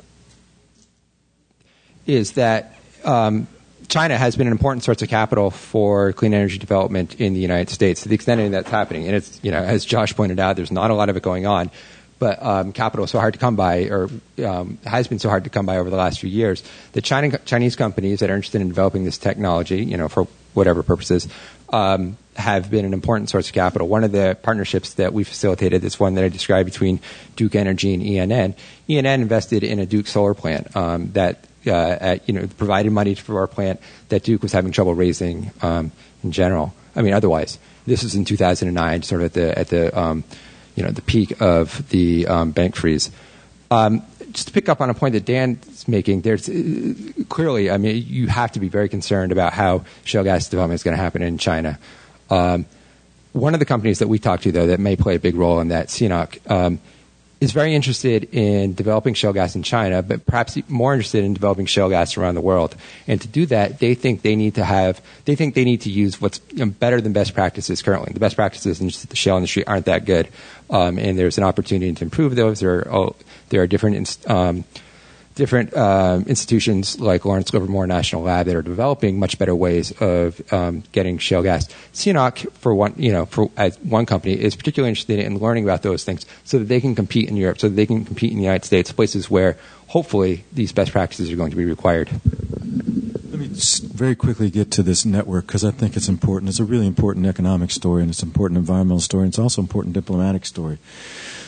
is that um, China has been an important source of capital for clean energy development in the United States to the extent that that's happening. And it's, you know, as Josh pointed out, there's not a lot of it going on. But um, capital is so hard to come by, or um, has been so hard to come by over the last few years. The China, Chinese companies that are interested in developing this technology, you know, for whatever purposes, um, have been an important source of capital. One of the partnerships that we facilitated is one that I described between Duke Energy and E N N. E N N invested in a Duke solar plant um, that, uh, at, you know, provided money for our plant that Duke was having trouble raising um, in general. I mean, otherwise. This was in two thousand nine, sort of at the at the um, you know, the peak of the um, bank freeze. Um, just to pick up on a point that Dan's making, there's uh, clearly, I mean, you have to be very concerned about how shale gas development is going to happen in China. Um, one of the companies that we talked to, though, that may play a big role in that, C N O C, um, is very interested in developing shale gas in China, but perhaps more interested in developing shale gas around the world. And to do that, they think they need to have, they think they need to use what's, you know, better than best practices currently. The best practices in the shale industry aren't that good, um, and there's an opportunity to improve those. There are, oh, there are different um, different um, institutions like Lawrence Livermore National Lab that are developing much better ways of um, getting shale gas. C N O C, for one, you know, for as one company, is particularly interested in learning about those things so that they can compete in Europe, so that they can compete in the United States, places where hopefully these best practices are going to be required. Let me just very quickly get to this network because I think it's important. It's a really important economic story, and it's an important environmental story, and it's also an important diplomatic story.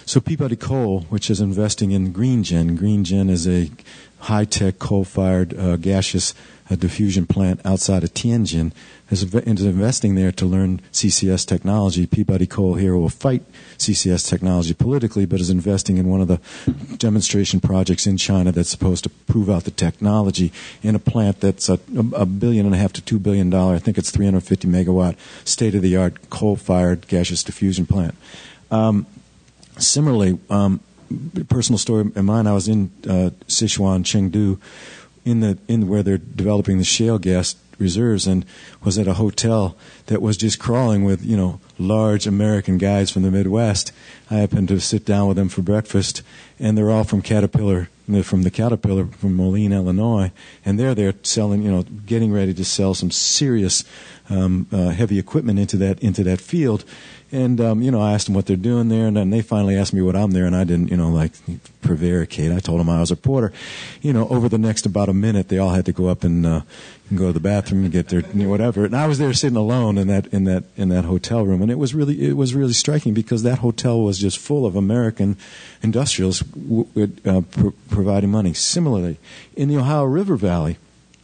So Peabody Coal, which is investing in GreenGen. GreenGen is a high-tech coal-fired uh, gaseous uh, diffusion plant outside of Tianjin, is, is investing there to learn C C S technology. Peabody Coal here will fight C C S technology politically, but is investing in one of the demonstration projects in China that's supposed to prove out the technology in a plant that's a, a billion and a half to two billion dollar, I think it's three hundred fifty megawatt, state-of-the-art coal-fired gaseous diffusion plant. Um, similarly, um, personal story of mine, I was in uh, Sichuan, Chengdu, in the in where they're developing the shale gas reserves, and was at a hotel that was just crawling with, you know, large American guys from the Midwest. I happened to sit down with them for breakfast, and they're all from Caterpillar, they're from the Caterpillar from Moline, Illinois, and they're there selling, you know, getting ready to sell some serious um, uh, heavy equipment into that into that field. And, um, you know, I asked them what they're doing there, and then they finally asked me what I'm there, and I didn't, you know, like, prevaricate. I told them I was a reporter. You know, over the next about a minute, they all had to go up and, uh, and go to the bathroom and get their, you know, whatever. And I was there sitting alone in that, in that, in that hotel room, and it was really, it was really striking because that hotel was just full of American industrials w- uh, pr- providing money. Similarly, in the Ohio River Valley,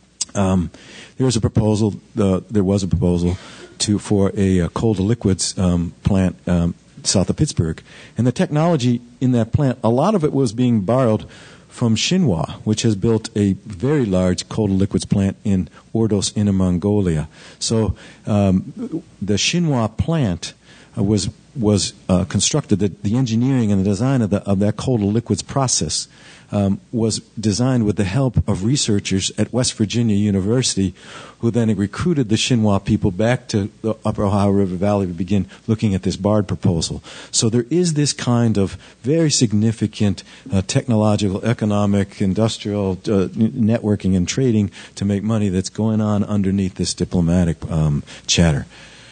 um, there was a proposal, uh, there was a proposal to for a, a coal to liquids um, plant um, south of Pittsburgh, and the technology in that plant, a lot of it was being borrowed from Shinhua, which has built a very large coal to liquids plant in Ordos, Inner Mongolia. So um, the Shinhua plant uh, was was uh, constructed. The, the engineering and the design of the of that coal to liquids process um, was designed with the help of researchers at West Virginia University, who then recruited the Shinhua people back to the Upper Ohio River Valley to begin looking at this BARD proposal. So there is this kind of very significant uh, technological, economic, industrial uh, networking and trading to make money that's going on underneath this diplomatic um, chatter.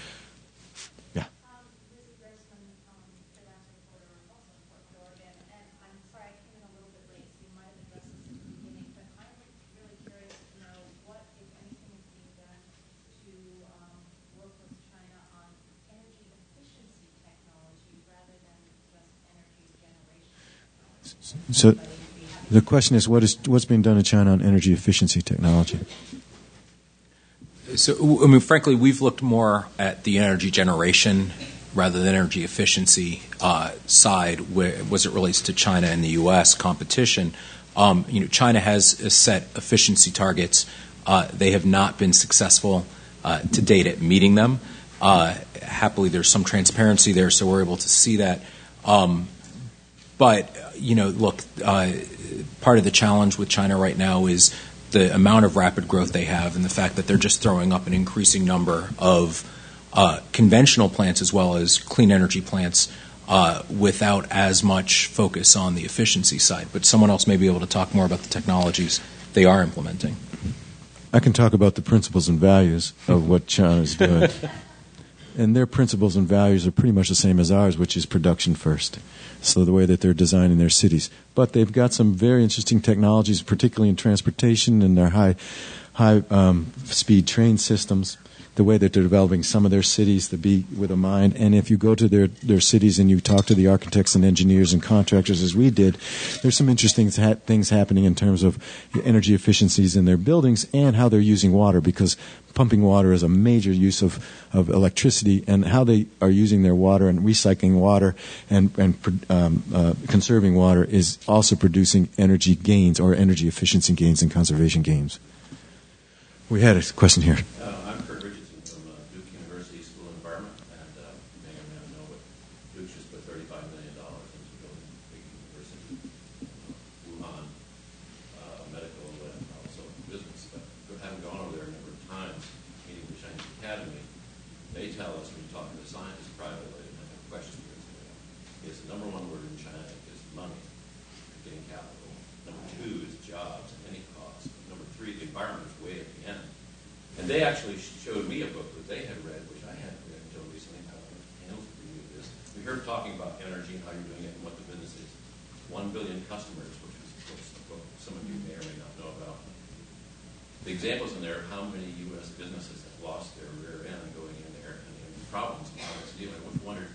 So the question is, what is what's being done in China on energy efficiency technology? So, I mean, frankly, we've looked more at the energy generation rather than energy efficiency uh, side, where, as it relates to China and the U S competition. Um, you know, China has set efficiency targets. Uh, they have not been successful uh, to date at meeting them. Uh, happily, there's some transparency there, so we're able to see that. Um, but you know, look, uh, part of the challenge with China right now is the amount of rapid growth they have and the fact that they're just throwing up an increasing number of uh, conventional plants as well as clean energy plants uh, without as much focus on the efficiency side. But someone else may be able to talk more about the technologies they are implementing. I can talk about the principles and values of what China is doing. And their principles and values are pretty much the same as ours, which is production first. So the way that they're designing their cities. But they've got some very interesting technologies, particularly in transportation and their high, high um, speed train systems. The way that they're developing some of their cities to be with a mind. And if you go to their, their cities and you talk to the architects and engineers and contractors, as we did, there's some interesting ha- things happening in terms of energy efficiencies in their buildings and how they're using water, because pumping water is a major use of, of electricity, and how they are using their water and recycling water and, and um, uh, conserving water is also producing energy gains or energy efficiency gains and conservation gains. We had a question here. Uh, I'm Kurt Richardson from uh, Duke University School of Environment, and uh, you may or may not know, but Duke just put thirty-five million dollars into building a big university in uh, Wuhan, uh, medical and also business. But having gone over there a number of times, meeting with the Chinese Academy, they tell us when you talk to the scientists privately, and I have questions for you, is the number one word in China is money, getting capital. Number two is jobs at any cost. Number three, the environment is way at the end. And they actually showed me a book that they had read, which I hadn't read until recently. I don't know if you knew this. We heard talking about energy and how you're doing it and what the business is. One billion customers, which is what some of you may or may not know about. The examples in there are how many U S businesses have lost their rear end going in there and, and problems and how it's dealing with. I wondered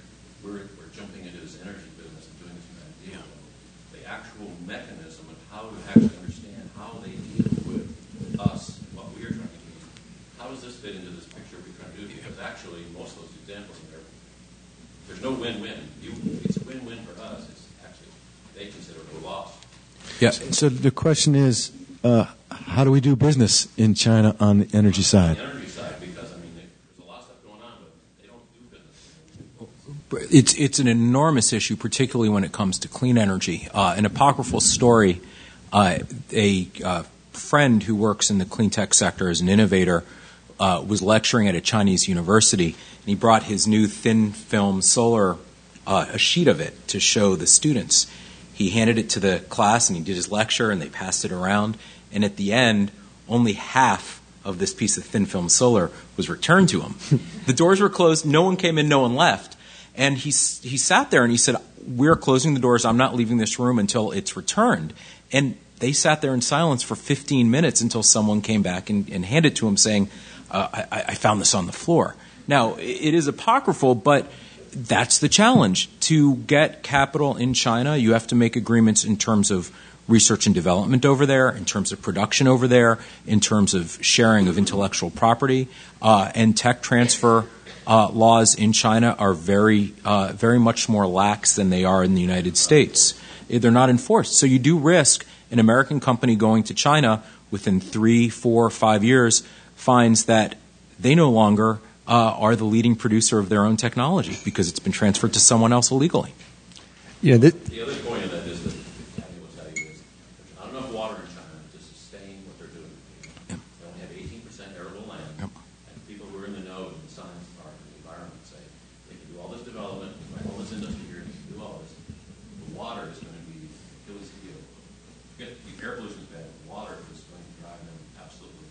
we're, we're jumping into this energy business and doing this kind of deal. The actual mechanism of how to actually understand how they deal with us and what we are trying to do. How does this fit into this picture we're trying to do? Because actually, most of those examples are, there's no win-win. You, it's a win-win for us. It's actually, they consider it a loss. Yeah. So the question is, uh, how do we do business in China on the energy side? On the energy side, because, I mean, they, there's a lot of stuff going on, but they don't do business. It's it's an enormous issue, particularly when it comes to clean energy. Uh, an apocryphal story, uh, a uh, friend who works in the clean tech sector as an innovator uh, was lecturing at a Chinese university, and he brought his new thin film solar, uh, a sheet of it to show the students. He handed it to the class, and he did his lecture, and they passed it around. And at the end, only half of this piece of thin film solar was returned to him. The doors were closed. No one came in. No one left. And he he sat there, and he said, "We're closing the doors. I'm not leaving this room until it's returned." And they sat there in silence for fifteen minutes until someone came back and, and handed it to him, saying, uh, I, I found this on the floor. Now, it is apocryphal, but that's the challenge. To get capital in China, you have to make agreements in terms of research and development over there, in terms of production over there, in terms of sharing of intellectual property, uh, and tech transfer uh, laws in China are very, uh, very much more lax than they are in the United States. They're not enforced. So you do risk an American company going to China within three, four, five years finds that they no longer uh, are the leading producer of their own technology because it's been transferred to someone else illegally. Yeah, the other point of that is that Kathy will tell you is there's not enough water in China to sustain what they're doing. Yep. They only have eighteen percent arable land. Yep. And people who are in the know in the science part of the environment say they can do all this development, all this industry here, they can do all this. The water is going to be Achilles heel. Forget the air pollution is bad. The water is going to drive them absolutely.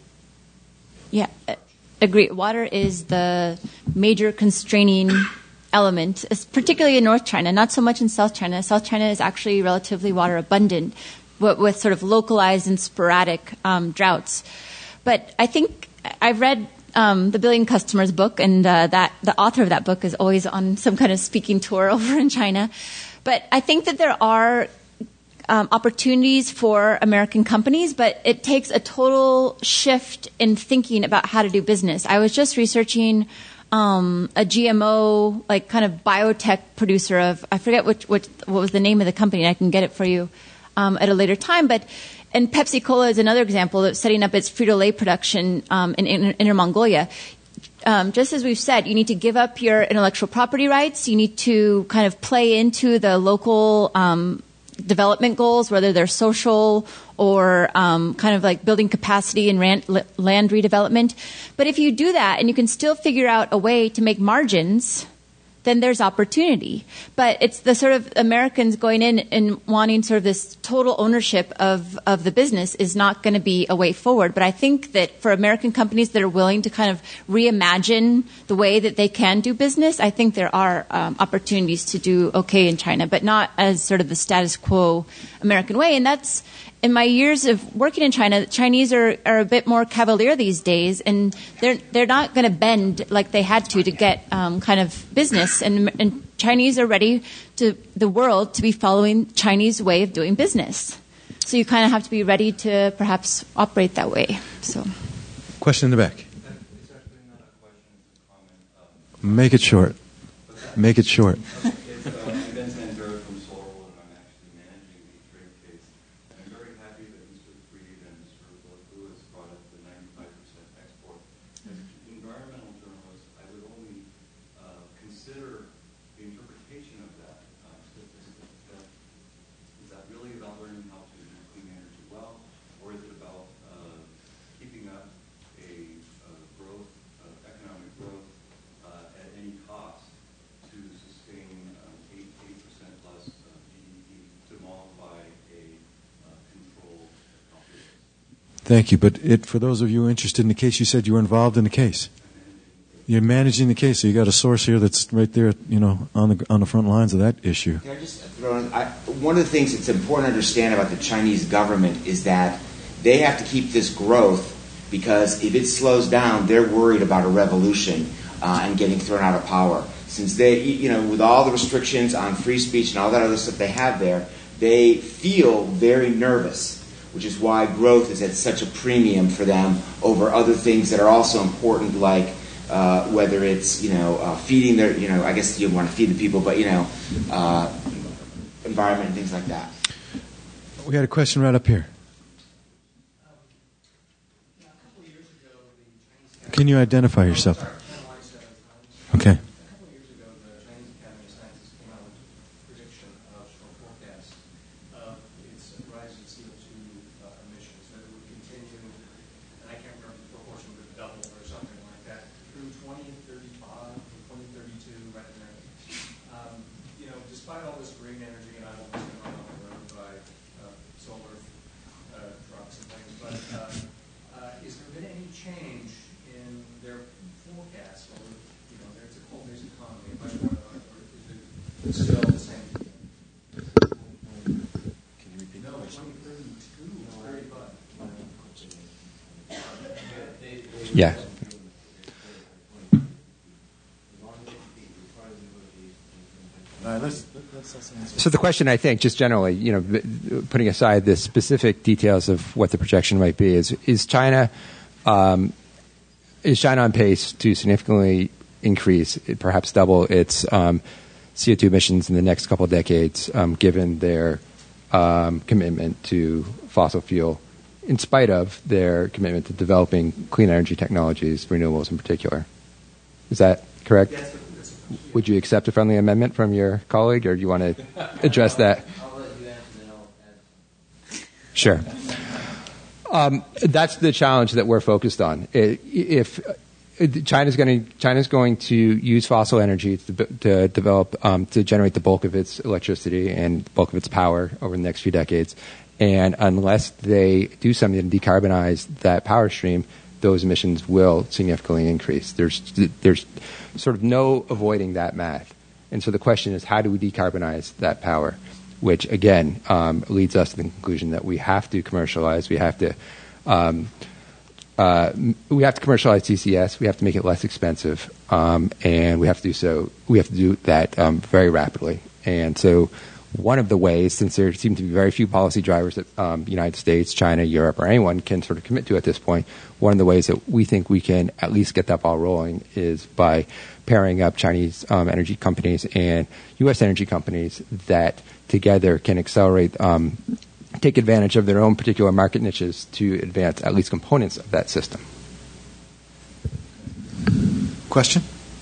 Yeah. Agree. Water is the major constraining element, particularly in North China, not so much in South China. South China is actually relatively water abundant, but with sort of localized and sporadic um, droughts. But I think I've read um, the Billion Customers book, and uh, that the author of that book is always on some kind of speaking tour over in China. But I think that there are Um, opportunities for American companies, but it takes a total shift in thinking about how to do business. I was just researching um, a G M O, like kind of biotech producer of, I forget which, which what was the name of the company, and I can get it for you um, at a later time. But and Pepsi Cola is another example of setting up its Frito-Lay production um, in, in Inner Mongolia. Um, just as we've said, you need to give up your intellectual property rights. You need to kind of play into the local um development goals, whether they're social or um, kind of like building capacity and ran- land redevelopment. But if you do that and you can still figure out a way to make margins, then there's opportunity. But it's the sort of Americans going in and wanting sort of this total ownership of, of the business is not going to be a way forward. But I think that for American companies that are willing to kind of reimagine the way that they can do business, I think there are um, opportunities to do okay in China, but not as sort of the status quo American way. And that's, in my years of working in China, the Chinese are, are a bit more cavalier these days, and they're they're not going to bend like they had to to get um, kind of business. And, and Chinese are ready to the world to be following Chinese way of doing business. So you kind of have to be ready to perhaps operate that way. So, question in the back. It's actually not a question, it's a comment. Um, Make it short. Make it short. It's, uh, I'm Vincent Andrew from Sorrel, and I'm actually managing the trade case. And I'm very happy that Mister Freed and Mister Lewis brought up the ninety-five percent export. As environmental journalists, I would only uh, consider the interpretation of that uh, statistic. That, is that really about learning how to do clean energy well, or is it about uh, keeping up a uh, growth, uh, economic growth uh, at any cost to sustain um, eight percent plus uh, G D P to mollify a uh, controlled population? Thank you. But it, for those of you interested in the case, you said you were involved in the case. You're managing the case, so you got a source here that's right there, you know, on the on the front lines of that issue. Can I just throw in? I, one of the things that's important to understand about the Chinese government is that they have to keep this growth because if it slows down, they're worried about a revolution uh, and getting thrown out of power. since they, you know, with all the restrictions on free speech and all that other stuff they have there, they feel very nervous, which is why growth is at such a premium for them over other things that are also important, like uh, whether it's, you know, uh, feeding their, you know, I guess you want to feed the people, but, you know, uh, environment and things like that. We had a question right up here. Can you identify yourself? Okay. Yeah. So the question, I think, just generally, you know, putting aside the specific details of what the projection might be, is is China um, is China on pace to significantly increase, perhaps double its um, C O two emissions in the next couple of decades, um, given their um, commitment to fossil fuel, in spite of their commitment to developing clean energy technologies, renewables in particular? Is that correct? Yes. Would you accept a friendly amendment from your colleague, or do you want to address that? I'll let you answer, then I'll add. Sure. Um, that's the challenge that we're focused on. If China's going to China's going to use fossil energy to, to develop um, to generate the bulk of its electricity and the bulk of its power over the next few decades, and unless they do something to decarbonize that power stream, those emissions will significantly increase. There's there's sort of no avoiding that math. And so the question is, how do we decarbonize that power? Which, again, um, leads us to the conclusion that we have to commercialize. We have to um, uh, we have to commercialize C C S. We have to make it less expensive, um, and we have to do so. We have to do that um, very rapidly. And so, one of the ways, since there seem to be very few policy drivers that um, the United States, China, Europe, or anyone can sort of commit to at this point, one of the ways that we think we can at least get that ball rolling is by pairing up Chinese um, energy companies and U S energy companies that together can accelerate, um, take advantage of their own particular market niches to advance at least components of that system. Question?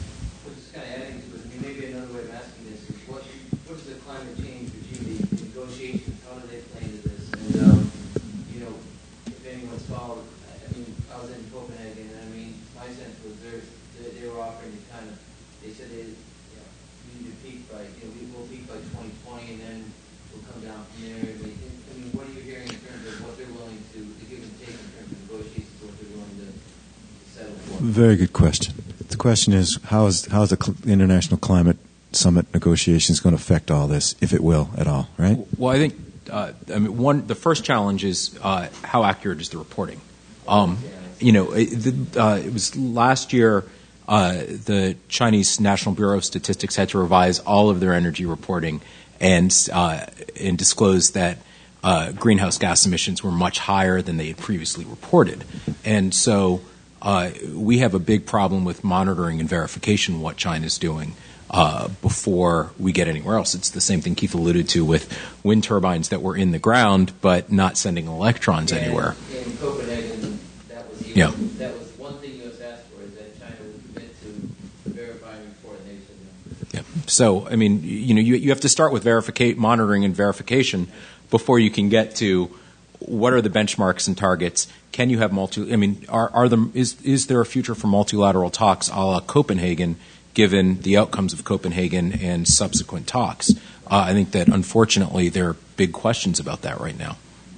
Very good question. The question is, how is how is the cl- International Climate Summit negotiations going to affect all this, if it will at all, right? Well, I think uh, I mean one. The first challenge is uh, how accurate is the reporting. Um, you know, it, the, uh, it was last year. Uh, the Chinese National Bureau of Statistics had to revise all of their energy reporting and uh, and disclose that uh, greenhouse gas emissions were much higher than they had previously reported, and so. Uh, we have a big problem with monitoring and verification of what China's doing uh, before we get anywhere else. It's the same thing Keith alluded to with wind turbines that were in the ground but not sending electrons yeah, anywhere. In Copenhagen, that was, even, yeah. that was one thing U S asked for, is that China would commit to verifying before they said no. Yeah. So, I mean, you know, you, you have to start with verifica- monitoring and verification before you can get to what are the benchmarks and targets. Can you have multi? I mean, are are the is is there a future for multilateral talks a la Copenhagen, given the outcomes of Copenhagen and subsequent talks? Uh, I think that unfortunately there are big questions about that right now.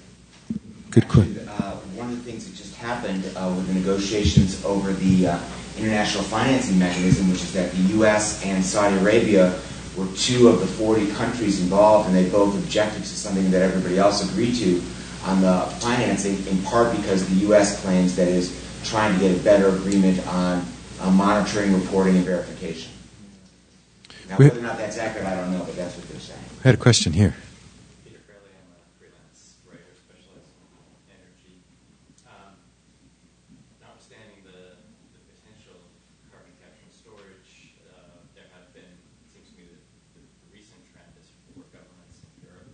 Good question. Uh, one of the things that just happened uh, with the negotiations over the uh, international financing mechanism, which is that the U S and Saudi Arabia were two of the forty countries involved, and they both objected to something that everybody else agreed to on the financing, in part because the U S claims that it is trying to get a better agreement on uh, monitoring, reporting, and verification. Now, We- whether or not that's accurate, I don't know, but that's what they're saying. I had a question here. Peter Fraley, I'm a freelance writer specialist in energy. Um, notwithstanding the, the potential carbon capture and storage, uh, there have been, it seems to me that the, the recent trend is for governments in Europe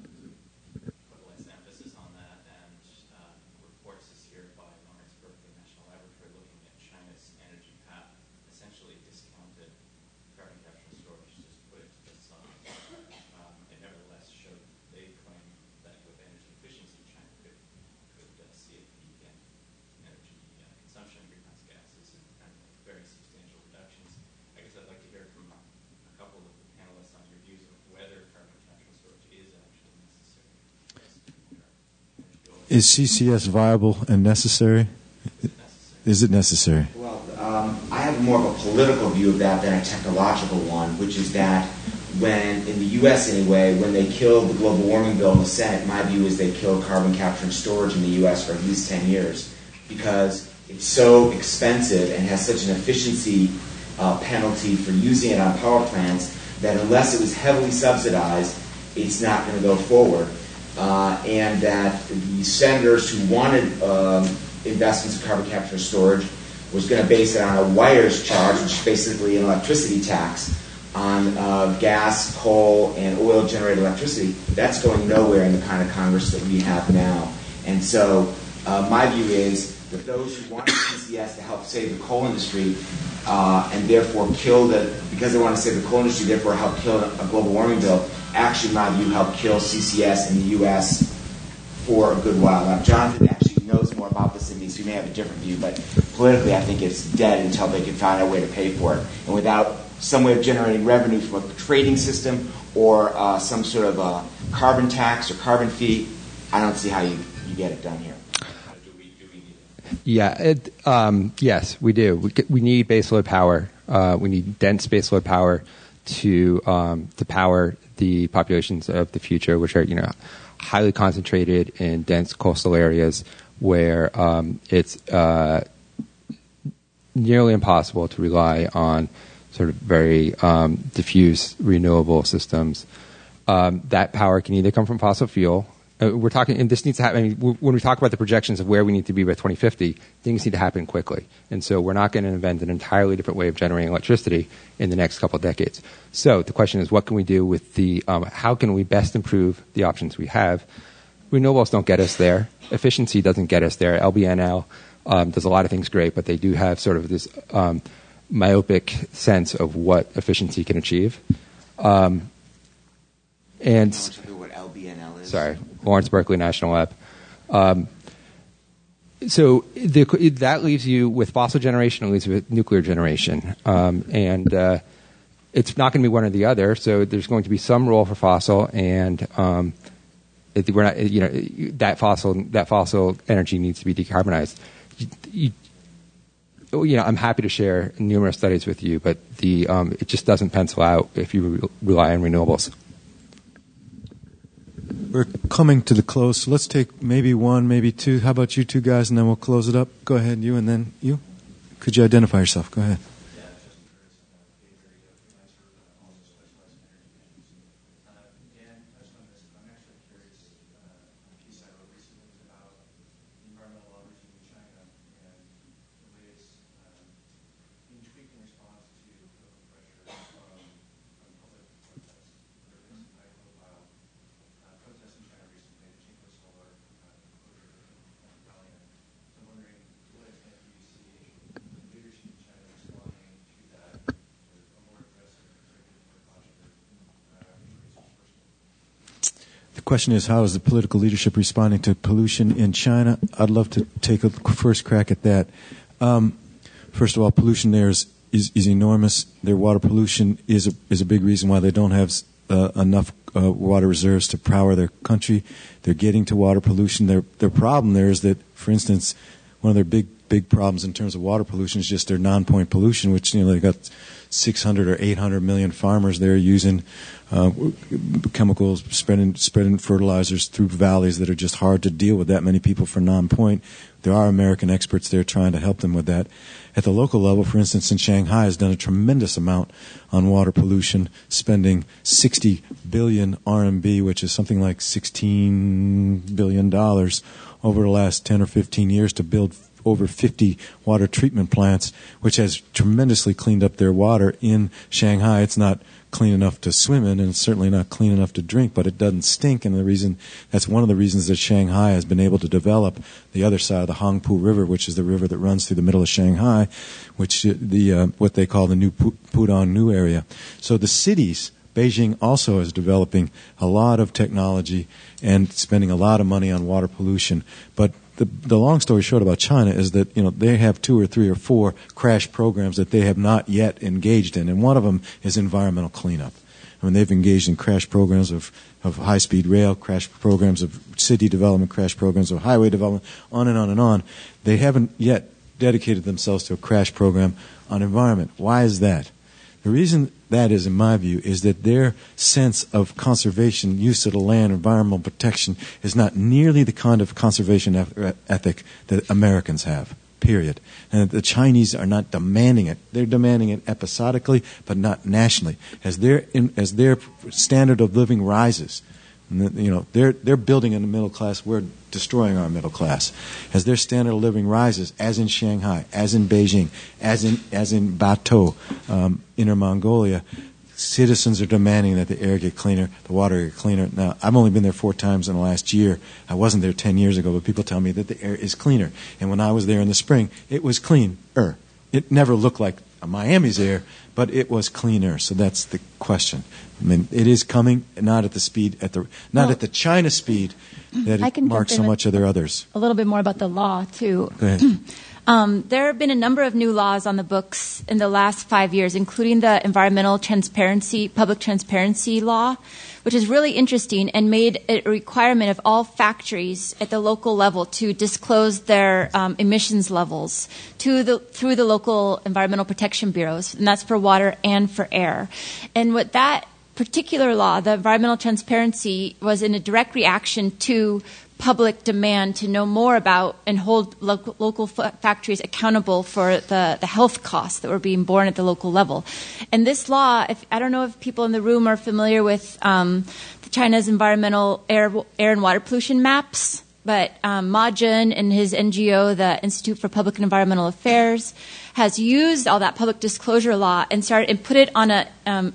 to put less emphasis on that, and uh, reports this year by Lawrence Berkeley National Laboratory looking at China's energy path essentially discounted carbon capture and storage, just put it to the side. Um, it nevertheless showed, they claim that with energy efficiency, China could, could uh, see a peak in energy uh, consumption, greenhouse gases, and, and very substantial reductions. I guess I'd like to hear from a couple of the panelists on your views of whether carbon capture and storage is actually necessary for us to meet our energy goals. Is C C S viable and necessary? Is it necessary? Well, um, I have more of a political view of that than a technological one, which is that when, in the U S anyway, when they killed the global warming bill in the Senate, my view is they killed carbon capture and storage in the U S for at least ten years because it's so expensive and has such an efficiency uh, penalty for using it on power plants that unless it was heavily subsidized, it's not going to go forward. Uh, and that the senators who wanted um, investments in carbon capture and storage was going to base it on a wires charge, which is basically an electricity tax on uh, gas, coal, and oil-generated electricity. That's going nowhere in the kind of Congress that we have now. And so uh, my view is that those who wanted C C S to help save the coal industry uh, and therefore kill the, because they want to save the coal industry, therefore help kill a global warming bill, actually, in my view, helped kill C C S in the U S for a good while. Now, Jonathan actually knows more about this than me, so he may have a different view, but politically, I think it's dead until they can find a way to pay for it. And without some way of generating revenue from a trading system or uh, some sort of a carbon tax or carbon fee, I don't see how you, you get it done here. Yeah, it, um, yes, we do. We, we need baseload power. Uh, we need dense baseload power to um, to power the populations of the future, which are, you know, highly concentrated in dense coastal areas where um, it's uh, nearly impossible to rely on sort of very um, diffuse renewable systems. Um, that power can either come from fossil fuel. Uh, we're talking, and this needs to happen. I mean, w- when we talk about the projections of where we need to be by twenty fifty, things need to happen quickly. And so we're not going to invent an entirely different way of generating electricity in the next couple of decades. So the question is, what can we do with the, um, how can we best improve the options we have? Renewables don't get us there. Efficiency doesn't get us there. L B N L um, does a lot of things great, but they do have sort of this um, myopic sense of what efficiency can achieve. Um, and what L B N L is. Sorry, Lawrence Berkeley National Lab. Um, so the, that leaves you with fossil generation, it leaves you with nuclear generation. Um, and uh, it's not going to be one or the other, so there's going to be some role for fossil, and um, it, we're not, you know, that fossil that fossil energy needs to be decarbonized. You, you, you know, I'm happy to share numerous studies with you, but the um, it just doesn't pencil out if you re- rely on renewables. We're coming to the close, so let's take maybe one, maybe two. How about you two guys, and then we'll close it up. Go ahead, you, and then you. Could you identify yourself? Go ahead. The question is, how is the political leadership responding to pollution in China? I'd love to take a first crack at that. Um, first of all, pollution there is, is, is enormous. Their water pollution is a, is a big reason why they don't have uh, enough uh, water reserves to power their country. They're getting to water pollution. Their, their problem there is that, for instance, one of their big big problems in terms of water pollution is just their non-point pollution, which, you know, they got six hundred or eight hundred million farmers there using uh, chemicals, spreading, spreading fertilizers through valleys that are just hard to deal with that many people for non-point. There are American experts there trying to help them with that. At the local level, for instance, in Shanghai has done a tremendous amount on water pollution, spending sixty billion R M B, which is something like sixteen billion dollars over the last ten or fifteen years to build over fifty water treatment plants, which has tremendously cleaned up their water in Shanghai. It's not clean enough to swim in, and it's certainly not clean enough to drink, but it doesn't stink, and the reason that's one of the reasons that Shanghai has been able to develop the other side of the Hangpu River, which is the river that runs through the middle of Shanghai, which the uh, what they call the new Pudong New area. So the cities, Beijing also is developing a lot of technology and spending a lot of money on water pollution, but The, the long story short about China is that, you know, they have two or three or four crash programs that they have not yet engaged in, and one of them is environmental cleanup. I mean, they've engaged in crash programs of, of high-speed rail, crash programs of city development, crash programs of highway development, on and on and on. They haven't yet dedicated themselves to a crash program on environment. Why is that? The reason that is, in my view, is that their sense of conservation, use of the land, environmental protection is not nearly the kind of conservation ethic that Americans have, period. And the Chinese are not demanding it. They're demanding it episodically, but not nationally. As their, in, as their standard of living rises, you know, they're, they're building in the middle class, we're destroying our middle class. As their standard of living rises, as in Shanghai, as in Beijing, as in as in Bato, um, Inner Mongolia, citizens are demanding that the air get cleaner, the water get cleaner. Now, I've only been there four times in the last year. I wasn't there ten years ago, but people tell me that the air is cleaner. And when I was there in the spring, it was cleaner. It never looked like Miami's air, but it was cleaner. So that's the question. I mean, it is coming, not at the speed, at the not well, at the China speed that it marks so much of their others. A little bit more about the law, too. Go ahead. Um, there have been a number of new laws on the books in the last five years, including the Environmental Transparency, Public Transparency Law, which is really interesting and made it a requirement of all factories at the local level to disclose their um, emissions levels to the through the local environmental protection bureaus, and that's for water and for air. And what that particular law, the environmental transparency, was in a direct reaction to public demand to know more about and hold local, local f- factories accountable for the, the health costs that were being borne at the local level. And this law, if, I don't know if people in the room are familiar with um, China's environmental air, air and water pollution maps, but um, Ma Jun and his N G O, the Institute for Public and Environmental Affairs, has used all that public disclosure law and started and put it on a um,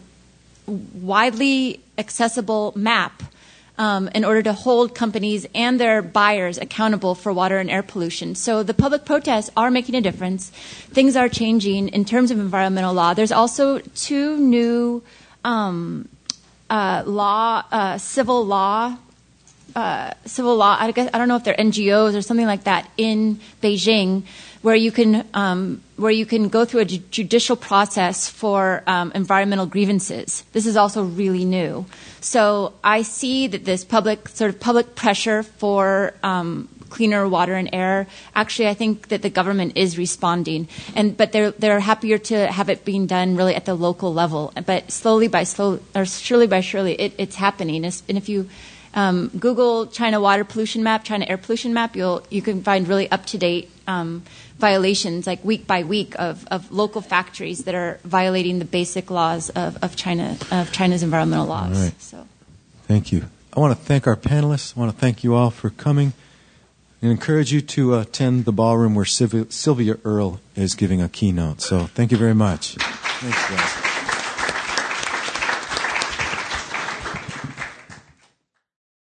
widely accessible map um, in order to hold companies and their buyers accountable for water and air pollution. So the public protests are making a difference. Things are changing in terms of environmental law. There's also two new um, uh, law, uh, civil law, uh, civil law. I guess I don't know if they're N G Os or something like that in Beijing, where you can um, where you can go through a ju- judicial process for um, environmental grievances. This is also really new. So I see that this public sort of public pressure for um, cleaner water and air. Actually, I think that the government is responding, and but they're they're happier to have it being done really at the local level. But slowly by slow or surely by surely, it, it's happening. It's, and if you um, Google China water pollution map, China air pollution map, you'll you can find really up to date um, violations, like week by week, of, of local factories that are violating the basic laws of, of China of China's environmental laws. All right. So, thank you. I want to thank our panelists. I want to thank you all for coming, and encourage you to attend the ballroom where Sylvia, Sylvia Earle is giving a keynote. So, thank you very much. Thanks, guys.